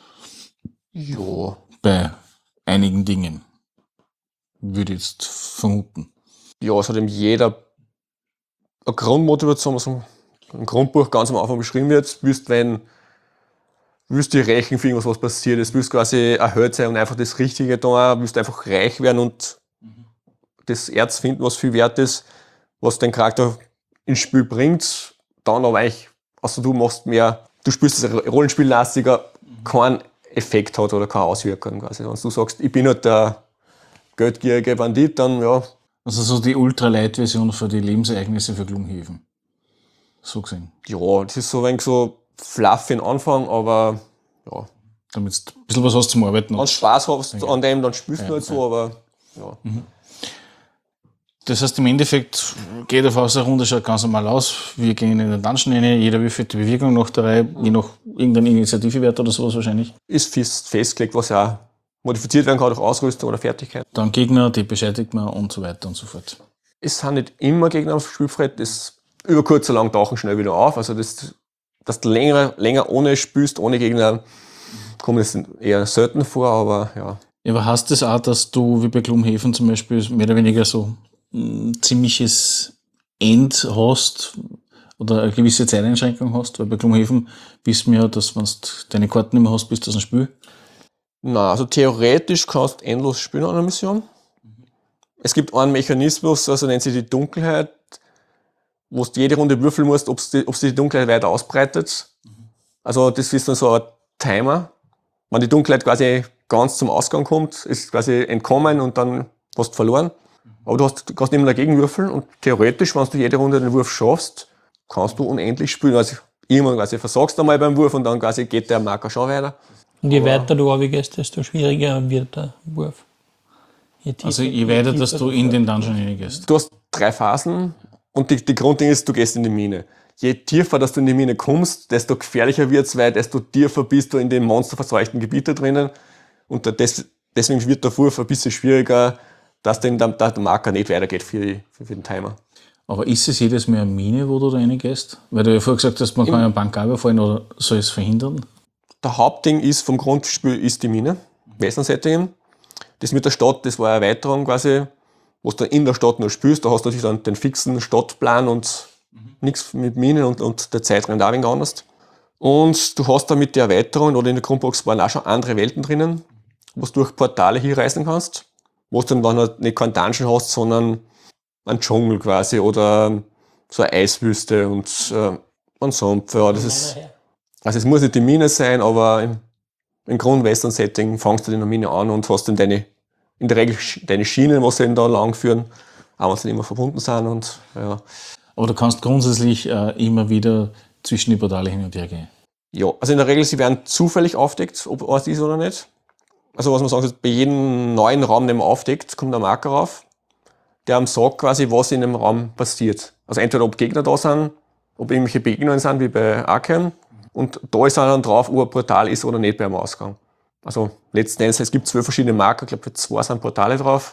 Ja. Bei einigen Dingen. Würde ich jetzt vermuten. Ja, es hat eben jeder eine Grundmotivation, was im Grundbuch ganz am Anfang beschrieben wird. Willst, wenn willst du rächen für irgendwas, was passiert ist, willst quasi erhöht sein und einfach das Richtige tun, willst einfach reich werden und mhm. das Erz finden, was viel wert ist, was den Charakter ins Spiel bringt, dann aber eigentlich, also du machst mehr, du spielst das Rollenspiellastiger, mhm. keinen Effekt hat oder keine Auswirkung quasi. Wenn du sagst, ich bin halt der geldgierige Bandit, dann ja. Also so die Ultra-Light-Version für die Lebensereignisse für Gloomhaven. So gesehen. Ja, das ist so ein wenig so fluffy am Anfang, aber ja. Damit du ein bisschen was hast zum Arbeiten. Wenn du Spaß hast ja. an dem, dann spielst ja, du halt ja. so, aber ja. Mhm. Das heißt, im Endeffekt geht auf aus der Runde, schaut ganz normal aus. Wir gehen in den Dungeon rein, jeder würfelt die Bewegung nach der Reihe, je nach irgendeinem Initiativewert oder sowas wahrscheinlich. Ist fest, festgelegt, was ja modifiziert werden kann durch Ausrüstung oder Fertigkeit. Dann Gegner, die beschädigt man und so weiter und so fort. Es sind nicht immer Gegner am Spielbrett, das über kurz oder lang tauchen schnell wieder auf. Also das, dass du länger, länger ohne spielst, ohne Gegner, kommt das eher selten vor, aber ja. Ja, aber heißt das auch, dass du wie bei Gloomhaven zum Beispiel mehr oder weniger so ein ziemliches End hast oder eine gewisse Zeiteinschränkung hast? Weil bei Gloomhaven wissen wir ja, dass wenn du deine Karten nicht mehr hast, bist du aus dem Spiel. Na, also theoretisch kannst du endlos spielen an einer Mission. Mhm. Es gibt einen Mechanismus, also nennt sich die Dunkelheit, wo du jede Runde würfeln musst, ob sich die, die Dunkelheit weiter ausbreitet. Mhm. Also das ist dann so ein Timer. Wenn die Dunkelheit quasi ganz zum Ausgang kommt, ist quasi entkommen und dann hast du verloren. Mhm. Aber du, hast, du kannst immer dagegen würfeln und theoretisch, wenn du jede Runde den Wurf schaffst, kannst du unendlich spielen. Also irgendwann quasi versagst du einmal beim Wurf und dann quasi geht der Marker schon weiter. Und je weiter du runtergehst, desto schwieriger wird der Wurf. Je tiefer, also je weiter, dass du in den Dungeon hineingehst. Du hast drei Phasen und die, die Grundding ist, du gehst in die Mine. Je tiefer, dass du in die Mine kommst, desto gefährlicher wird es, weil desto tiefer bist du in den monsterverseuchten Gebieten drinnen. Und des, deswegen wird der Wurf ein bisschen schwieriger, dass der, der Marker nicht weitergeht für, die, für den Timer. Aber ist es jedes Mal eine Mine, wo du da reingehst? Weil du ja vorher gesagt hast, man kann ja einen Bank überfallen oder soll es verhindern? Der Hauptding ist vom Grundspiel ist die Mine, Western-Setting. Das mit der Stadt, das war eine Erweiterung quasi, wo du in der Stadt nur spielst. Da hast du natürlich dann den fixen Stadtplan und mhm. nichts mit Minen und, und der Zeit rennt auch ein wenig anders. Und du hast da mit der Erweiterung oder in der Grundbox waren auch schon andere Welten drinnen, wo du durch Portale hier reisen kannst, wo du dann, dann halt nicht keinen Dungeon hast, sondern einen Dschungel quasi oder so eine Eiswüste und äh, ein Sumpf. Ja, das ist, also es muss nicht die Mine sein, aber im, im Grund-Western-Setting fangst du in der Mine an und hast dann deine, in der Regel deine Schienen, was sie da lang führen, auch wenn sie nicht immer verbunden sind. Und, ja. Aber du kannst grundsätzlich äh, immer wieder zwischen die Portale hin und her gehen. Ja, also in der Regel, sie werden zufällig aufdeckt, ob es ist oder nicht. Also was man sagen kann, bei jedem neuen Raum, den man aufdeckt, kommt ein Marker rauf, der einem sagt quasi, was in dem Raum passiert. Also entweder ob Gegner da sind, ob irgendwelche Begegnungen sind, wie bei Arkham. Und da ist dann drauf, ob ein Portal ist oder nicht beim Ausgang. Also letzten Endes, es gibt zwölf verschiedene Marker, ich glaube, zwei sind Portale drauf.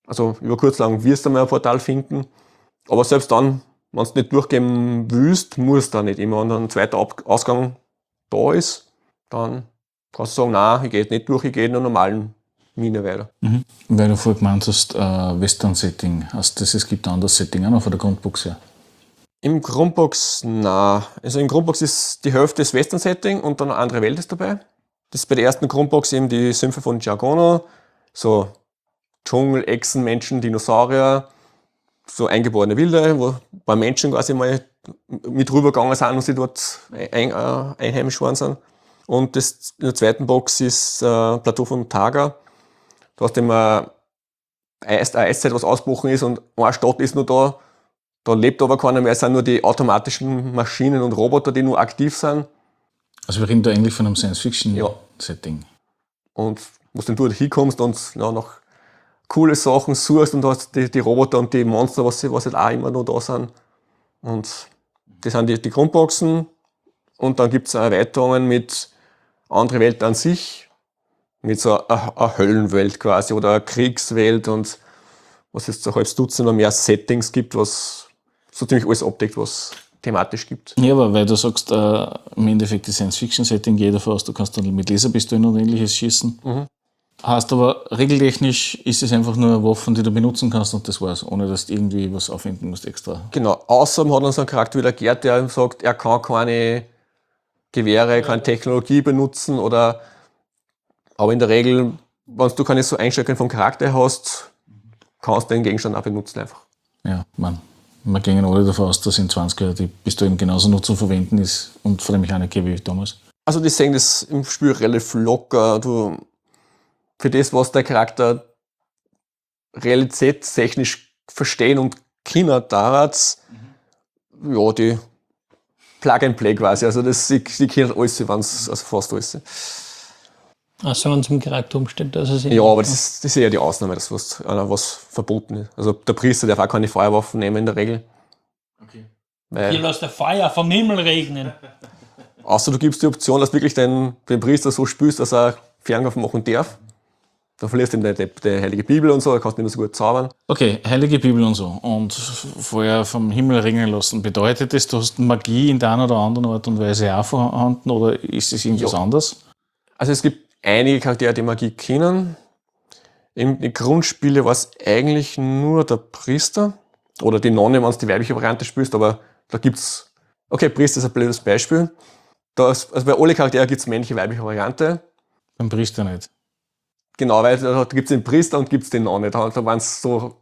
Also über kurz lang wirst du mal ein Portal finden. Aber selbst dann, wenn du nicht durchgehen willst, musst du da nicht immer. Wenn dann ein zweiter Ab- Ausgang da ist, dann kannst du sagen, nein, ich gehe jetzt nicht durch, ich gehe in der normalen Mine weiter. Mhm. Weil du vorher gemeint hast, äh, Western-Setting. Also das, es gibt ein anderes Setting auch noch von der Grundbox her. Im Grundbox, nein. Also im Grundbox ist die Hälfte das Western-Setting und dann eine andere Welt ist dabei. Das ist bei der ersten Grundbox eben die Sümpfe von Giacono. So Dschungel, Echsen, Menschen, Dinosaurier, so eingeborene Wilde, wo ein paar Menschen quasi mal mit rübergegangen sind und sie dort ein, äh, einheimisch geworden sind. Und das, in der zweiten Box ist äh, Plateau von Targa. Da hast du immer Eis, eine Eiszeit, was ausgebrochen ist und eine Stadt ist nur da. Da lebt aber keiner mehr, es sind nur die automatischen Maschinen und Roboter, die nur aktiv sind. Also wir reden da eigentlich von einem Science-Fiction-Setting. Ja. Und wo du dort hinkommst und ja, noch coole Sachen suchst und hast die, die Roboter und die Monster, was, was halt auch immer noch da sind. Und das sind die, die Grundboxen. Und dann gibt es Erweiterungen mit andere Welt an sich, mit so einer, einer Höllenwelt quasi oder einer Kriegswelt und was jetzt so ein halbes Dutzend oder mehr Settings gibt, was so ziemlich alles abdeckt, was thematisch gibt. Ja, aber weil du sagst, äh, im Endeffekt das Science-Fiction-Setting geht davon aus, du kannst dann mit Laserpistolen und ähnliches schießen. Mhm. Heißt aber, regeltechnisch ist es einfach nur eine Waffe, die du benutzen kannst und das war's, ohne dass du irgendwie was aufwenden musst extra. Genau, außerdem hat er so einen Charakter wie der Gerd, der ihm sagt, er kann keine Gewehre, keine Technologie benutzen oder aber in der Regel, wenn du keine so Einschränkungen vom Charakter hast, kannst du den Gegenstand auch benutzen einfach. Ja, man. Wir gehen alle davon aus, dass in zwanzig Jahren die Pistolen genauso noch zu verwenden ist und von der Mechanik her wie damals. Also die sehen das im Spiel relativ locker. Du, für das, was der Charakter realitätstechnisch verstehen und können darf, mhm. ja, die Plug and Play quasi. Also das, die, die können alles, wenn es, also fast alles. Also wenn es im Charakter umsteht, dass es Ja, aber das ist, das ist eher die Ausnahme, dass was, was verboten ist. Also der Priester darf auch keine Feuerwaffen nehmen in der Regel. Okay. Weil, hier lässt der Feuer vom Himmel regnen. Außer du gibst die Option, dass du wirklich den, den Priester so spürst, dass er Fernkampf machen darf. Dann verlierst du ihm die, die, die Heilige Bibel und so, da kannst du nicht mehr so gut zaubern. Okay, Heilige Bibel und so. Und Feuer vom Himmel regnen lassen. Bedeutet das, du hast Magie in der einen oder anderen Art und Weise auch vorhanden oder ist es irgendwas ja. anderes? Also es gibt einige Charaktere, die Magie kennen. In den Grundspiele war es eigentlich nur der Priester oder die Nonne, wenn du die weibliche Variante spielst, aber da gibt's, okay, Priester ist ein blödes Beispiel. Da ist, also bei alle Charaktere gibt es männliche, weibliche Variante. Beim Priester nicht. Genau, weil da gibt es den Priester und gibt es den Nonne. Da, da waren es so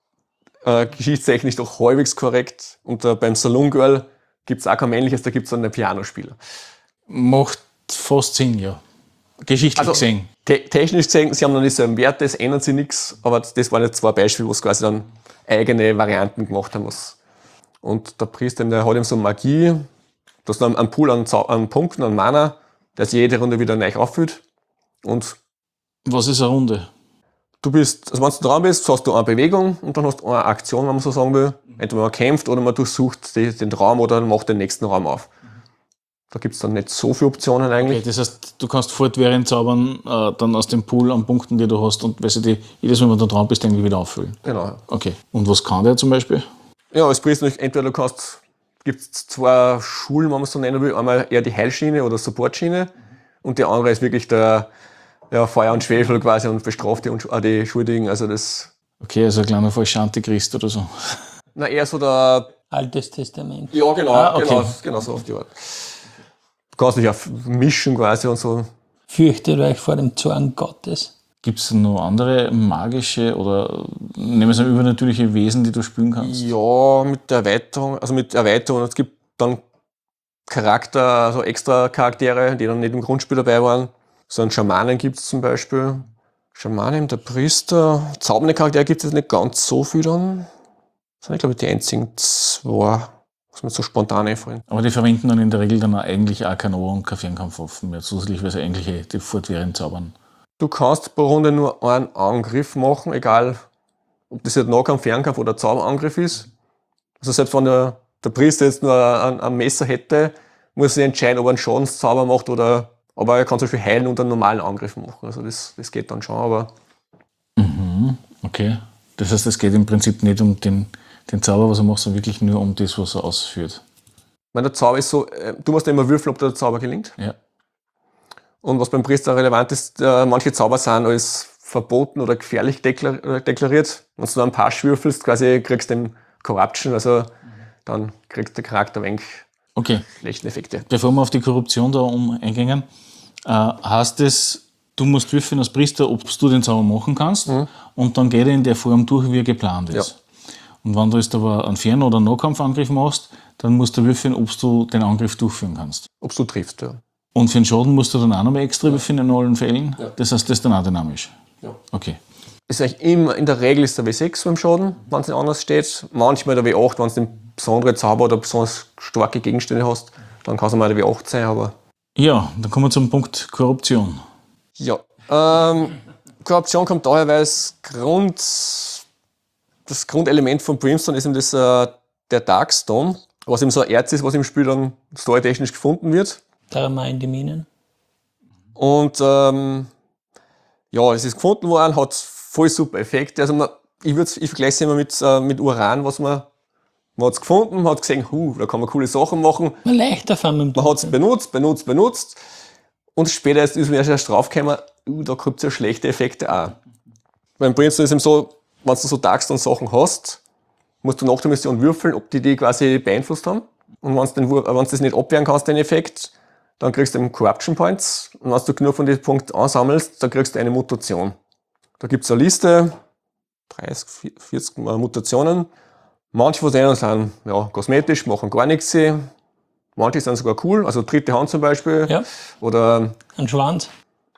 äh, geschichtstechnisch doch halbwegs korrekt. Und äh, beim Saloon Girl gibt es auch kein männliches, da gibt es dann einen Pianospieler. Macht fast Sinn, ja. Geschichtlich also, gesehen. Te- technisch gesehen, sie haben noch nicht so einen Wert, es ändert sich nichts, aber das waren jetzt zwei Beispiele, wo sie quasi dann eigene Varianten gemacht haben. Was. Und der Priester, der hat eben so Magie, du hast dann einen Pool an, an Punkten, an Mana, der sich jede Runde wieder neu auffüllt. Und was ist eine Runde? Du bist, also wenn du dran bist, hast du eine Bewegung und dann hast du eine Aktion, wenn man so sagen will. Entweder man kämpft oder man durchsucht die, den Raum oder macht den nächsten Raum auf. Da gibt es dann nicht so viele Optionen eigentlich. Okay, das heißt, du kannst fortwährend zaubern, äh, dann aus dem Pool an Punkten, die du hast und weil sie die jedes Mal, wenn du dran bist, irgendwie wieder auffüllen. Genau. Okay. Und was kann der zum Beispiel? Ja, als Priester, entweder du kannst, gibt es zwei Schulen, wenn man es so nennen will. Einmal eher die Heilschiene oder Supportschiene mhm. und die andere ist wirklich der ja, Feuer und Schwefel quasi und bestraft die, äh, die Schuldigen. Also das okay, also ein kleiner falscher Antichrist oder so. Na, eher so der Altes Testament. Ja, genau, ah, okay. genau, genau so auf die Art. Du kannst dich auch mischen quasi und so. Fürchtet euch vor dem Zorn Gottes. Gibt es noch andere magische oder nehmen wir es an übernatürliche Wesen, die du spielen kannst? Ja, mit der Erweiterung, also mit Erweiterung. Es gibt dann Charakter, also extra Charaktere, die dann nicht im Grundspiel dabei waren. So einen Schamanen gibt es zum Beispiel. Schamanen, der Priester. Zaubernde Charaktere gibt es jetzt nicht ganz so viel dann. Das sind, glaube ich, die einzigen zwei, was mir so spontan einfallen. Aber die verwenden dann in der Regel dann eigentlich auch keine Ohr- und keine Fernkampfwaffen mehr, zusätzlich, weil sie eigentlich die fortwährend zaubern. Du kannst pro Runde nur einen Angriff machen, egal ob das jetzt Nahkampf, Fernkampf oder Zauberangriff ist. Also selbst wenn der, der Priester jetzt nur ein, ein Messer hätte, muss er entscheiden, ob er einen Schadenszauber macht oder aber er kann zum Beispiel heilen und einen normalen Angriff machen. Also das, das geht dann schon, aber... Mhm, okay. Das heißt, es geht im Prinzip nicht um den, den Zauber, was er macht, sondern wirklich nur um das, was er ausführt. Ich meine, der Zauber ist so, du musst ja immer würfeln, ob der Zauber gelingt. Ja. Und was beim Priester relevant ist, äh, manche Zauber sind als verboten oder gefährlich deklar- deklariert. Wenn du einen Pasch würfelst, quasi kriegst du den Corruption, also dann kriegt der Charakter wenig Okay. schlechte Effekte. Bevor wir auf die Korruption da um eingehen, äh, heißt es, du musst würfeln als Priester, ob du den Zauber machen kannst, mhm. und dann geht er in der Form durch, wie er geplant ist. Ja. Und wenn du jetzt aber einen Fern- oder einen Nahkampfangriff machst, dann musst du würfeln, ob du den Angriff durchführen kannst. Ob du triffst, ja. Und für den Schaden musst du dann auch nochmal extra würfeln in allen Fällen? Ja. Das heißt, das ist dann auch dynamisch? Ja. Okay. Ist eigentlich immer, in der Regel ist der W sechs beim Schaden, wenn es nicht anders steht. Manchmal der W acht, wenn du einen besonderen Zauber oder besonders starke Gegenstände hast, dann kann es mal der W acht sein, aber... Ja, dann kommen wir zum Punkt Korruption. Ja, ähm, Korruption kommt daher, weil es Grund, das Grundelement von Brimstone ist eben das, äh, der Darkstone, was eben so ein Erz ist, was im Spiel dann storytechnisch gefunden wird. Darum auch in die Minen. Und ähm, ja, es ist gefunden worden, hat voll super Effekte. Also man, ich, ich vergleiche es immer mit, äh, mit Uran, was man, man hat es gefunden, man hat gesehen, huh, da kann man coole Sachen machen. Man leichter fahren. Man hat es benutzt, benutzt, benutzt. Und später ist mir erst draufgekommen, uh, da gibt es ja schlechte Effekte auch. Beim Brimstone ist es eben so, wenn du so Darkstone-Sachen hast, musst du nach der Mission würfeln, ob die die quasi beeinflusst haben. Und wenn du das nicht abwehren kannst, den Effekt, dann kriegst du eben Corruption Points. Und wenn du genug von diesen Punkten ansammelst, dann kriegst du eine Mutation. Da gibt es eine Liste, dreißig, vierzig Mutationen. Manche von denen sind ja, kosmetisch, machen gar nichts. Manche sind sogar cool, also dritte Hand zum Beispiel. Ja. Oder ein Schwanz.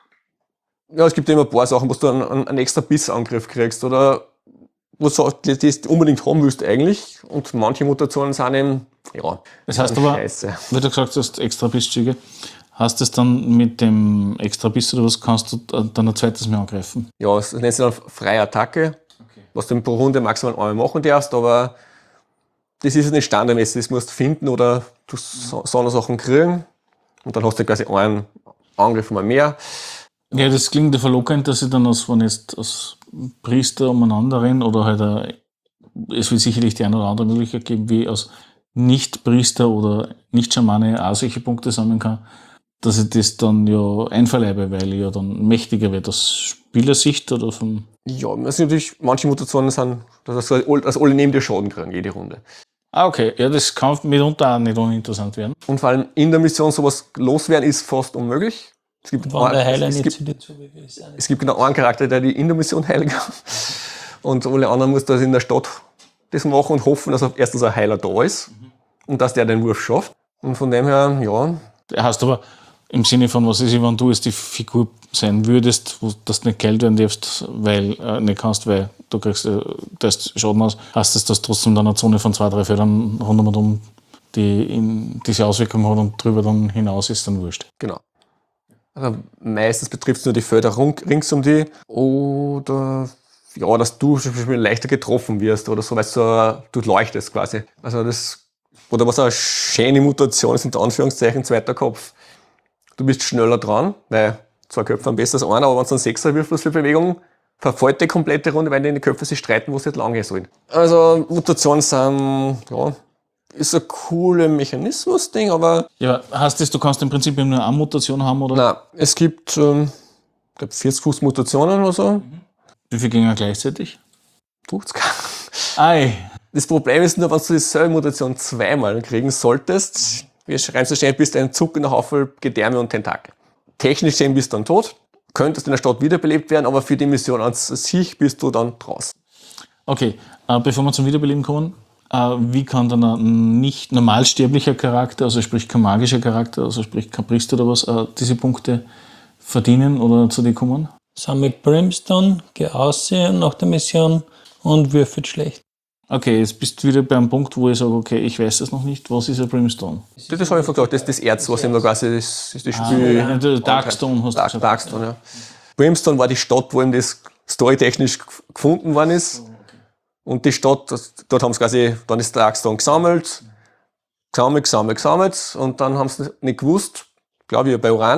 Ja, es gibt immer ein paar Sachen, wo du einen, einen extra Bissangriff kriegst oder was du das unbedingt haben willst eigentlich. Und manche Mutationen sind eben, ja, das heißt aber, scheiße. Wie du gesagt hast, extra Bisszüge, hast du es dann mit dem extra Biss oder was, kannst du dann ein zweites Mal angreifen? Ja, das nennt sich dann freie Attacke, okay. Was du pro Runde maximal einmal machen darfst, aber das ist nicht standardmäßig, das musst du finden oder du so, so eine Sachen kriegen und dann hast du quasi einen Angriff mal mehr. Ja, das klingt ja verlockend, dass ich dann als, wenn jetzt als Priester umeinander renne oder halt ein, es wird sicherlich die eine oder andere Möglichkeit geben, wie als Nicht-Priester oder Nicht-Schamane auch solche Punkte sammeln kann, dass ich das dann ja einverleibe, weil ich ja dann mächtiger werde aus Spielersicht oder vom... Ja, das sind natürlich, manche Mutationen sind, dass alle neben dir Schaden kriegen, jede Runde. Ah, okay. Ja, das kann mitunter auch nicht uninteressant werden. Und vor allem in der Mission sowas loswerden ist fast unmöglich. Es gibt, Wann der Heiler es, nicht gibt, zu dir zu ist es gibt genau einen Charakter, der die in der Mission heilen kann. Und alle anderen muss das in der Stadt das machen und hoffen, dass erstens ein Heiler da ist und dass der den Wurf schafft. Und von dem her, ja. Der heißt aber im Sinne von, was ist, wenn du jetzt die Figur sein würdest, wo du nicht geheilt werden darfst, weil äh, nicht kannst, weil du kriegst äh, das Schaden aus, heißt das, dass trotzdem dann eine Zone von zwei, drei Feldern rundum die in diese Auswirkung hat und drüber dann hinaus ist dann wurscht. Genau. Also meistens betrifft es nur die Felder rings um die oder ja, dass du zum Beispiel leichter getroffen wirst oder so, weil du, du leuchtest quasi. Also das, oder was eine schöne Mutation ist, unter Anführungszeichen, zweiter Kopf. Du bist schneller dran, weil zwei Köpfe haben besser als einer, aber wenn du einen Sechser würfelst für Bewegung, verfällt die komplette Runde, weil die Köpfe sich streiten, wo sie nicht lang gehen sollen. Also Mutationen sind, ja, ist ein cooler Mechanismus-Ding, aber... Ja, heißt das, du kannst im Prinzip nur eine Mutation haben, oder? Nein, es gibt, ähm, ich glaube, vierzig, fünfzig Mutationen oder so. Mhm. Wie viele gehen gleichzeitig? fünfzig. Ei. Das Problem ist nur, wenn du dieselbe Mutation zweimal kriegen solltest, wie es reinzustellen, bist du ein zuckender Haufen Gedärme und Tentakel. Technisch gesehen bist du dann tot, könntest in der Stadt wiederbelebt werden, aber für die Mission an sich bist du dann draußen. Okay, äh, bevor wir zum Wiederbeleben kommen, äh, wie kann dann ein nicht normalsterblicher Charakter, also sprich kein magischer Charakter, also sprich kein Priester oder was, äh, diese Punkte verdienen oder zu dir kommen? Sammelt Brimstone, geh aussehen nach der Mission und würfelt schlecht. Okay, jetzt bist du wieder beim Punkt, wo ich sage, okay, ich weiß das noch nicht, was ist ein Brimstone? Das, das habe ich gesagt, das ist das Erz, was eben da quasi das, das, das Spiel... Ah, ja, Darkstone hast du Dark, gesagt. Darkstone, ja. Brimstone war die Stadt, wo eben das storytechnisch gefunden worden ist. Und die Stadt, das, dort haben sie quasi dann das Darkstone gesammelt, gesammelt, gesammelt, gesammelt und dann haben sie nicht gewusst, glaube ich, bei Uran,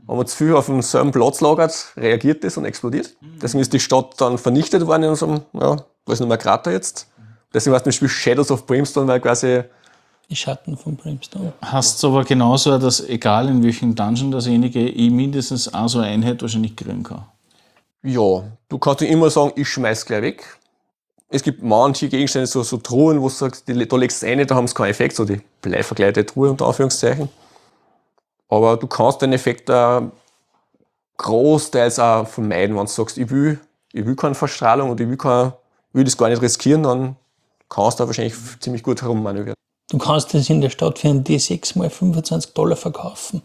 Wenn man zu viel auf demselben Platz lagert, reagiert das und explodiert. Deswegen ist die Stadt dann vernichtet worden in so einem, ja, da ist nur mehr Krater jetzt. Deswegen heißt das Spiel Shadows of Brimstone, weil quasi Die Schatten von Brimstone. Hast du aber genauso, dass egal in welchem Dungeon derjenige eh mindestens auch so eine Einheit wahrscheinlich kriegen kann. ja, du kannst nicht immer sagen, ich schmeiß gleich weg. Es gibt manche Gegenstände, so, so Truhen, wo du sagst, die, da legst du es rein, da haben sie keinen Effekt, so die bleiverkleidete Truhe unter Anführungszeichen. Aber du kannst den Effekt da großteils auch vermeiden, wenn du sagst, ich will, ich will keine Verstrahlung und ich will, keine, will das gar nicht riskieren, dann kannst du da wahrscheinlich ziemlich gut herummanövrieren. Du kannst das in der Stadt für einen D sechs mal fünfundzwanzig Dollar verkaufen.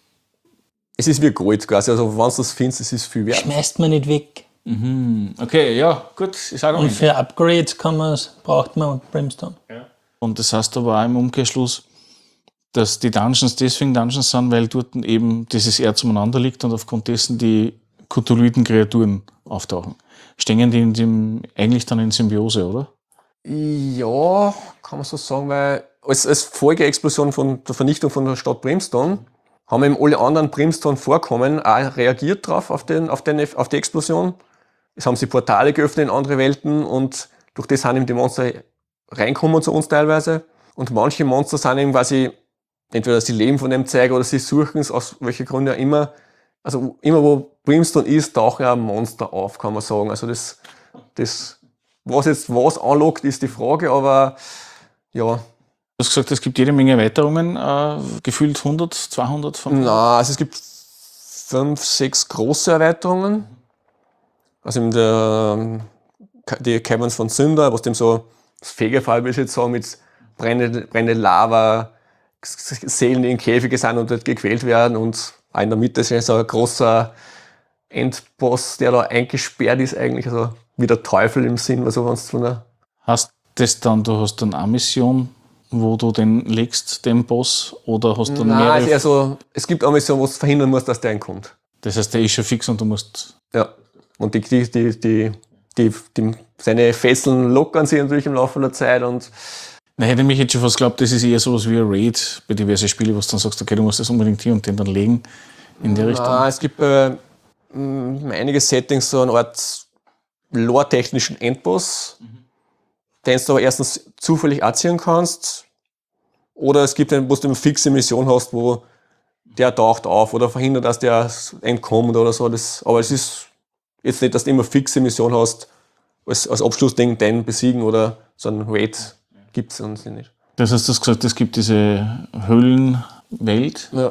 Es ist wie Gold quasi, also wenn du das findest, es ist viel wert. Schmeißt man nicht weg. Mhm. Okay, ja, gut, ich sage Und für Upgrades kann man's, braucht man Brimstone. Und das heißt aber auch im Umkehrschluss, dass die Dungeons deswegen Dungeons sind, weil dort eben dieses Erz umeinander liegt und aufgrund dessen die Cthulhuiden Kreaturen auftauchen. Stehen die in dem, eigentlich dann in Symbiose, oder? Ja, kann man so sagen, weil als, als Folgeexplosion von der Vernichtung von der Stadt Brimstone haben eben alle anderen Brimstone-Vorkommen auch reagiert drauf, auf, den, auf, den, auf die Explosion. Es haben sie Portale geöffnet in andere Welten und durch das sind eben die Monster reinkommen zu uns teilweise. Und manche Monster sind eben quasi, entweder sie leben von dem Zeug oder sie suchen es, aus welchen Gründen auch immer. Also immer wo Brimstone ist, taucht ja ein Monster auf, kann man sagen. Also das, das was jetzt was anlockt, ist die Frage, aber ja. Du hast gesagt, es gibt jede Menge Erweiterungen, äh, gefühlt hundert, zweihundert von. Na, also es gibt fünf, sechs große Erweiterungen. Also in der, die Caverns von Cinder, was dem so das Fegefall, will ich jetzt sagen, mit brennende, brennende Lava, Seelen, die in Käfige sind und dort gequält werden, und auch in der Mitte ist so ein großer Endboss, der da eingesperrt ist eigentlich, also wie der Teufel im Sinn, also wenn es von der. Hast das dann, du hast dann eine Mission, wo du den legst, den Boss, oder hast du Nein, mehrere? ist eher so, es gibt eine Mission, wo du verhindern musst, dass der reinkommt. Das heißt, der ist schon fix und du musst. Ja. Und die, die, die, die, die, die, seine Fesseln lockern sich natürlich im Laufe der Zeit und. Na, hätte mich jetzt schon fast geglaubt, das ist eher sowas wie ein Raid bei diversen Spielen, wo du dann sagst, okay, du musst das unbedingt hier und den dann legen in die Richtung. Ah, es gibt äh, einige Settings so eine Art lore-technischen Endboss, mhm. den du aber erstens zufällig anziehen kannst, oder es gibt einen, wo du eine fixe Mission hast, wo der taucht auf oder verhindert, dass der entkommt oder so. Das, aber es ist jetzt nicht, dass du immer fixe Mission hast, als, als Abschlussding den besiegen oder so ein Raid gibt es uns nicht. Das heißt, du hast gesagt, es gibt diese Höhlenwelt. Ja.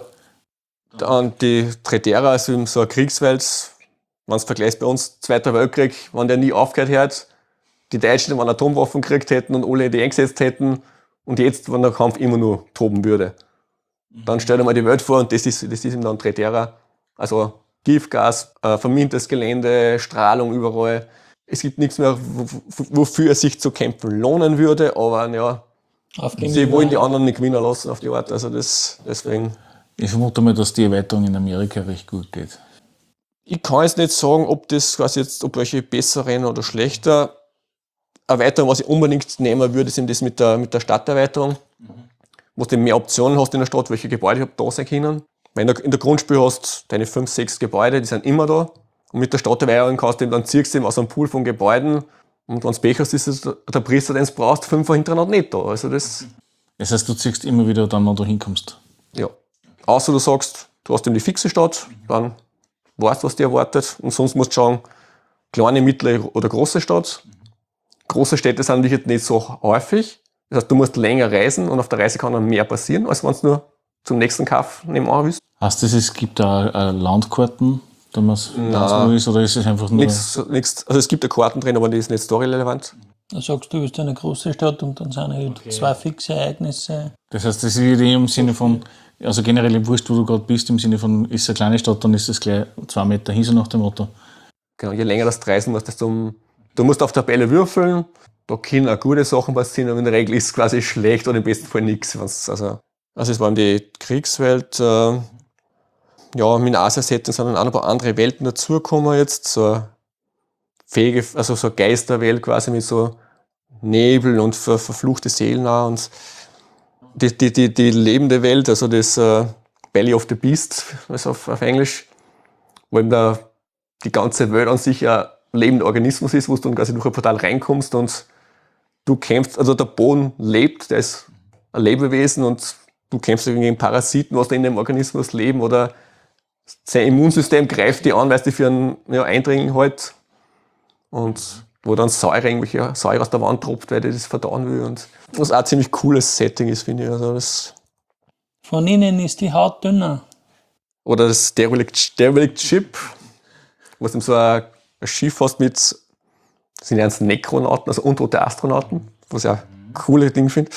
Dann die Tretera, also eben so eine Kriegswelt, wenn du vergleichst bei uns, Zweiter Weltkrieg, wenn der nie aufgehört hat, die Deutschen, wenn Atomwaffen gekriegt hätten und alle die eingesetzt hätten und jetzt, wenn der Kampf immer nur toben würde. Dann stell dir mal die Welt vor und das ist, das ist eben dann Tretera. Also Giftgas, äh, vermintes Gelände, Strahlung überall. Es gibt nichts mehr, wofür es sich zu kämpfen lohnen würde, aber ja, sie wollen die anderen nicht gewinnen lassen auf die Art. Also das, deswegen. Ich vermute mal, dass die Erweiterung in Amerika recht gut geht. Ich kann jetzt nicht sagen, ob das quasi jetzt, ob welche besser rennen oder schlechter. Erweiterung, was ich unbedingt nehmen würde, sind das mit der, mit der Stadterweiterung. Mhm. Wo du mehr Optionen hast in der Stadt, welche Gebäude da sein können. Wenn du in der Grundspiel hast, deine fünf, sechs Gebäude, die sind immer da. Und mit der Stadterweiterung kannst du eben, dann ziehst du eben aus einem Pool von Gebäuden. Und wenn du Pech hast, ist es der Priester, den du brauchst, fünf hintereinander nicht da. Also das, das heißt, du ziehst immer wieder dann, wenn du hinkommst? Ja. Außer du sagst, du hast eben die fixe Stadt, dann weißt du, was dir erwartet. Und sonst musst du schauen, kleine, mittlere oder große Stadt. Große Städte sind natürlich nicht so häufig. Das heißt, du musst länger reisen und auf der Reise kann dann mehr passieren, als wenn du nur zum nächsten Kaff nebenan willst. Heißt das, es gibt da äh, Landkarten, da man es ist, oder ist es einfach nur... Nichts, nichts, also es gibt ja Karten drin, aber die ist nicht storyrelevant. Da sagst du, du bist eine große Stadt und dann sind halt okay. zwei fixe Ereignisse. Das heißt, das ist wieder im Sinne von, also generell im Wurscht, wo du gerade bist, im Sinne von, ist es eine kleine Stadt, dann ist es gleich zwei Meter hin, so nach dem Motto. Genau, je länger das reisen musst, desto um, du musst auf Tabelle würfeln, da können auch gute Sachen passieren, aber in der Regel ist es quasi schlecht oder im besten Fall nichts. Also, also es war die Kriegswelt, äh, ja, mit Asia-Settings sind dann auch ein paar andere Welten dazugekommen jetzt, so fähige, also so Geisterwelt quasi mit so Nebel und ver, verfluchte Seelen auch und die, die, die, die lebende Welt, also das äh, Belly of the Beast, also auf, auf Englisch, wo eben da die ganze Welt an sich ein lebender Organismus ist, wo du dann quasi durch ein Portal reinkommst und du kämpfst, also der Boden lebt, der ist ein Lebewesen und du kämpfst gegen Parasiten, was da in dem Organismus leben, oder sein Immunsystem greift die an, weil es die für einen ja, Eindringling hält und wo dann Säure, irgendwelche Säure aus der Wand tropft, weil die das verdauen will, und was auch ein ziemlich cooles Setting ist, finde ich. Also das Von innen ist die Haut dünner. oder das Derelict, Derelict Ship, wo du so ein, ein Schiff hast mit, das sind ja Nekronauten, also untote Astronauten, was ich auch ein cooles Ding finde.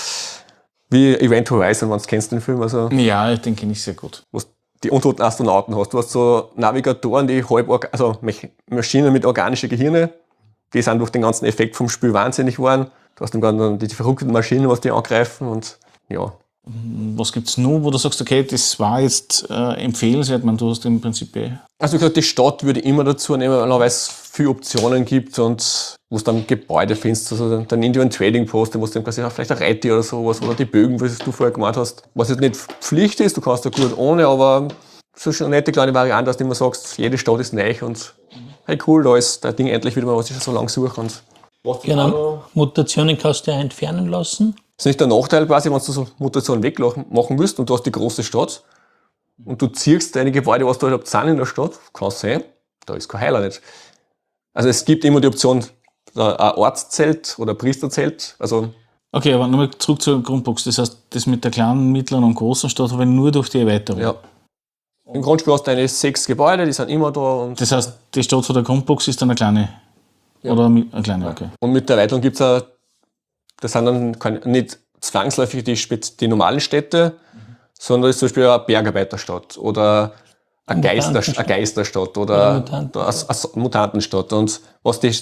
Wie Event Horizon, wenn du kennst den Film. Also, Ja, den kenne ich sehr gut. wo du die untoten Astronauten hast. Du hast so Navigatoren, die halb, orga- also Maschinen mit organischen Gehirne, die sind durch den ganzen Effekt vom Spiel wahnsinnig geworden. Du hast dann die, die verrückten Maschinen, was die angreifen, und ja. Was gibt's noch, wo du sagst, okay, das war jetzt äh, empfehlenswert? Man, du hast im Prinzip eh. Also wie gesagt, die Stadt würde ich immer dazu nehmen, weil es viele Optionen gibt und wo du dann Gebäude findest, also dann Indian Trading Post, wo du dann quasi vielleicht ein Reiti oder sowas, oder die Bögen, was du vorher gemacht hast. Was jetzt nicht Pflicht ist, du kannst da gut ohne, aber so schon eine nette kleine Variante, dass du immer sagst, jede Stadt ist neu und hey cool, da ist das Ding endlich wieder mal, was ich schon so lange suche. Und Genau. Mutationen kannst du ja entfernen lassen. das ist nicht der Nachteil quasi, wenn du so Mutationen wegmachen willst und du hast die große Stadt und du ziehst deine Gebäude, was da überhaupt sind in der Stadt, kann sein, da ist kein Heiler nicht. Also es gibt immer die Option, ein Ortszelt oder ein Priesterzelt, also Okay, aber nochmal zurück zur Grundbox. Das heißt, das mit der kleinen, mittleren und großen Stadt habe ich nur durch die Erweiterung. ja. Im Grundspiel hast du deine sechs Gebäude, die sind immer da, und, Das heißt, die Stadt von der Grundbox ist dann eine kleine. Ja. Oder eine kleine, okay. und mit der Erweiterung gibt es auch, das sind dann keine, nicht zwangsläufig die, Spez- die normalen Städte, sondern das ist zum Beispiel eine Bergarbeiterstadt oder eine, Geister, Mutantenstadt. eine Geisterstadt Oder oder, Mutanten. oder eine, eine Mutantenstadt. Und was die,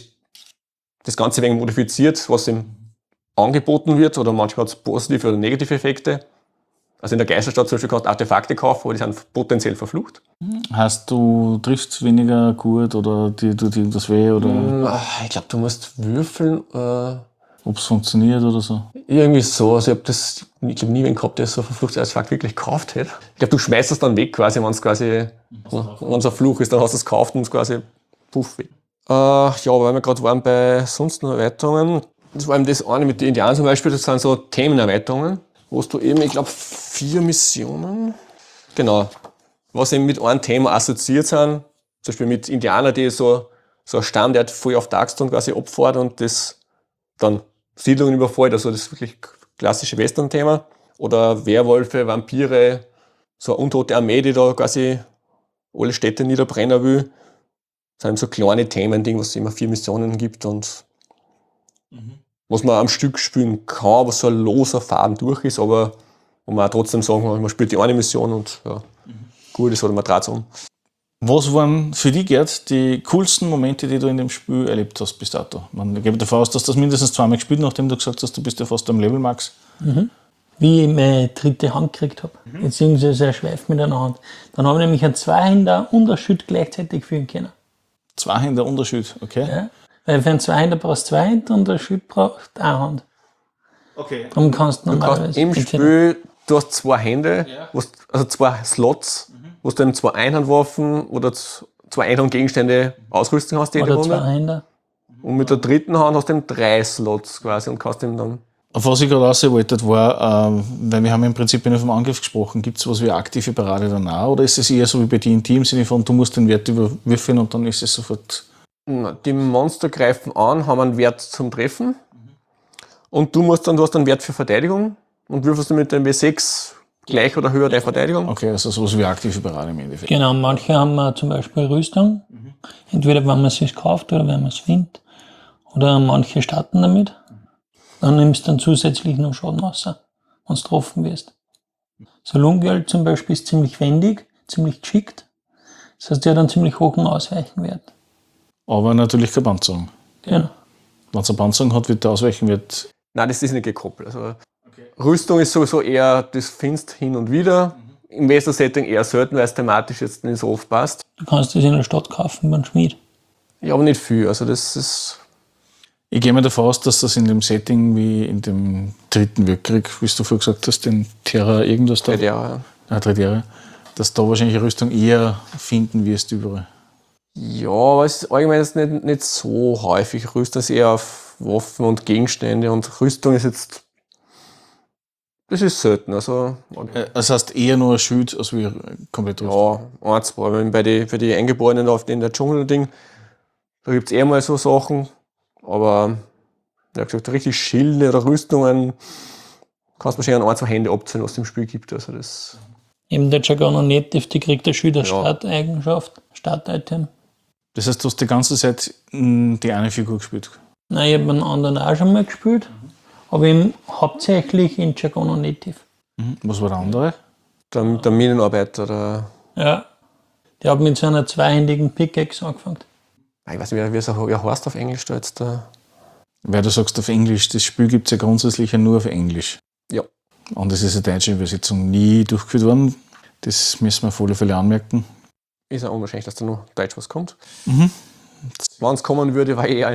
das Ganze ein wenig modifiziert, was ihm angeboten wird, oder manchmal hat es positive oder negative Effekte. Also in der Geisterstadt zum Beispiel kannst du Artefakte kaufen, aber die sind potenziell verflucht. Heißt, du triffst weniger gut oder dir tut irgendwas weh oder Ich glaube, du musst würfeln. Äh, ob es funktioniert oder so? irgendwie so. Also ich habe das, ich glaube, nie wen gehabt, der so ein verfluchtes Artefakt wirklich gekauft hätte. Ich glaube, du schmeißt es dann weg quasi, wenn es quasi, wenn es ein Fluch ist, dann hast du es gekauft und es quasi puff weg. Äh, ja, weil wir gerade waren bei sonst noch Erweiterungen. Das war eben das eine mit den Indianern zum Beispiel, das sind so Themenerweiterungen, wo du eben, ich glaube, vier Missionen, genau, was eben mit einem Thema assoziiert sind, zum Beispiel mit Indianern, die so, so ein Stamm, der hat voll auf Darkstone quasi abfährt und das dann Siedlungen überfällt, also das wirklich klassische Western-Thema. Oder Werwölfe, Vampire, so eine untote Armee, die da quasi alle Städte niederbrennen will. Das sind so kleine Themen, Ding, was es immer vier Missionen gibt und mhm. was man am Stück spielen kann, was so ein loser Faden durch ist, aber wo man auch trotzdem sagen kann, man spielt die eine Mission und ja, mhm. gut ist, oder man dreht es um. Was waren für dich, Gerd, die coolsten Momente, die du in dem Spiel erlebt hast bis dato? Man, ich gebe davon aus, dass du das mindestens zweimal gespielt hast, nachdem du gesagt hast, du bist ja fast am Level Max. Mhm. Wie ich meine dritte Hand gekriegt habe, mhm. beziehungsweise ein Schweif mit einer Hand. Dann habe ich nämlich einen Zweihänder und einen Schütt gleichzeitig führen können. Zweihänder Unterschied, okay. Ja? Weil für einen Zweihänder brauchst du zwei Hände und ein Schütt braucht eine Hand. Okay. Darum kannst du Du kannst normalerweise im Spiel, du hast zwei Hände, ja. also zwei Slots, mhm. wo du dann zwei Einhandwaffen oder zwei Einhandgegenstände ausrüsten hast, jede oder Runde. zwei Hände. Und mit der dritten Hand hast du dann drei Slots quasi und kannst ihm dann. Auf was ich gerade raus wollte, war, ähm, weil wir haben im Prinzip nur vom Angriff gesprochen, gibt es was wie aktive Parade danach oder ist es eher so wie bei D und D im Sinne von, du musst den Wert überwürfeln und dann ist es sofort. Die Monster greifen an, haben einen Wert zum Treffen mhm. und du musst dann, du hast einen Wert für Verteidigung und würfelst du mit dem W sechs gleich oder höher deine Verteidigung. Okay, also sowas wie aktive Parade im Endeffekt. Genau, manche haben äh, zum Beispiel Rüstung, mhm. entweder wenn man es sich kauft oder wenn man es findet, oder manche starten damit. Dann nimmst du dann zusätzlich noch Schaden raus, wenn du getroffen wirst. So Lungenöl zum Beispiel ist ziemlich wendig, ziemlich geschickt. Das heißt, der hat einen ziemlich hohen Ausweichenwert. Aber natürlich keine Panzerung. Genau. Wenn es eine Panzerung hat, wird der Ausweichenwert. Nein, das ist nicht gekoppelt. Also okay. Rüstung ist sowieso eher, das findest hin und wieder. Mhm. Im Western-Setting eher selten, weil es thematisch jetzt nicht so oft passt. Du kannst das in der Stadt kaufen beim Schmied. Ja, aber nicht viel. Also das ist. Ich gehe mir davon aus, dass das in dem Setting wie in dem dritten Weltkrieg, wie du vorher gesagt hast, den Terra irgendwas da. Tredera, ja. Tredera, Dass du da wahrscheinlich eine Rüstung eher finden wirst überall. Ja, aber es ist allgemein jetzt nicht, nicht so häufig. Rüstung ist eher auf Waffen und Gegenstände und Rüstung ist jetzt. Das ist selten. Also, Das heißt eher nur ein Schild als wie komplett Rüstung. ja, ein, zwei. Wenn bei den, für die Eingeborenen auf den der Dschungel-Ding, da gibt es eher mal so Sachen. Aber, wie gesagt, richtig Schilde oder Rüstungen kannst du wahrscheinlich an ein, zwei Hände abzählen, was es im Spiel gibt. Also das Eben der Dragono Native, die kriegt der Schüler Ja. Starteigenschaft, Start-Item. Das heißt, du hast die ganze Zeit mh, die eine Figur gespielt. Nein, ich habe einen anderen auch schon mal gespielt, aber eben hauptsächlich in Dragono Native. Mhm. Was war der andere? der, der Minenarbeiter, der, Ja, der hat mit so einer zweihändigen Pickaxe angefangen. ich weiß nicht, wie es wie er heißt auf Englisch da jetzt. Der, Weil du sagst auf Englisch, das Spiel gibt es ja grundsätzlich ja nur auf Englisch. Ja. Und es ist eine deutsche Übersetzung nie durchgeführt worden. Das müssen wir auf alle Fälle anmerken. ist ja unwahrscheinlich, dass da noch Deutsch was kommt. Mhm. Wenn es kommen würde, war eh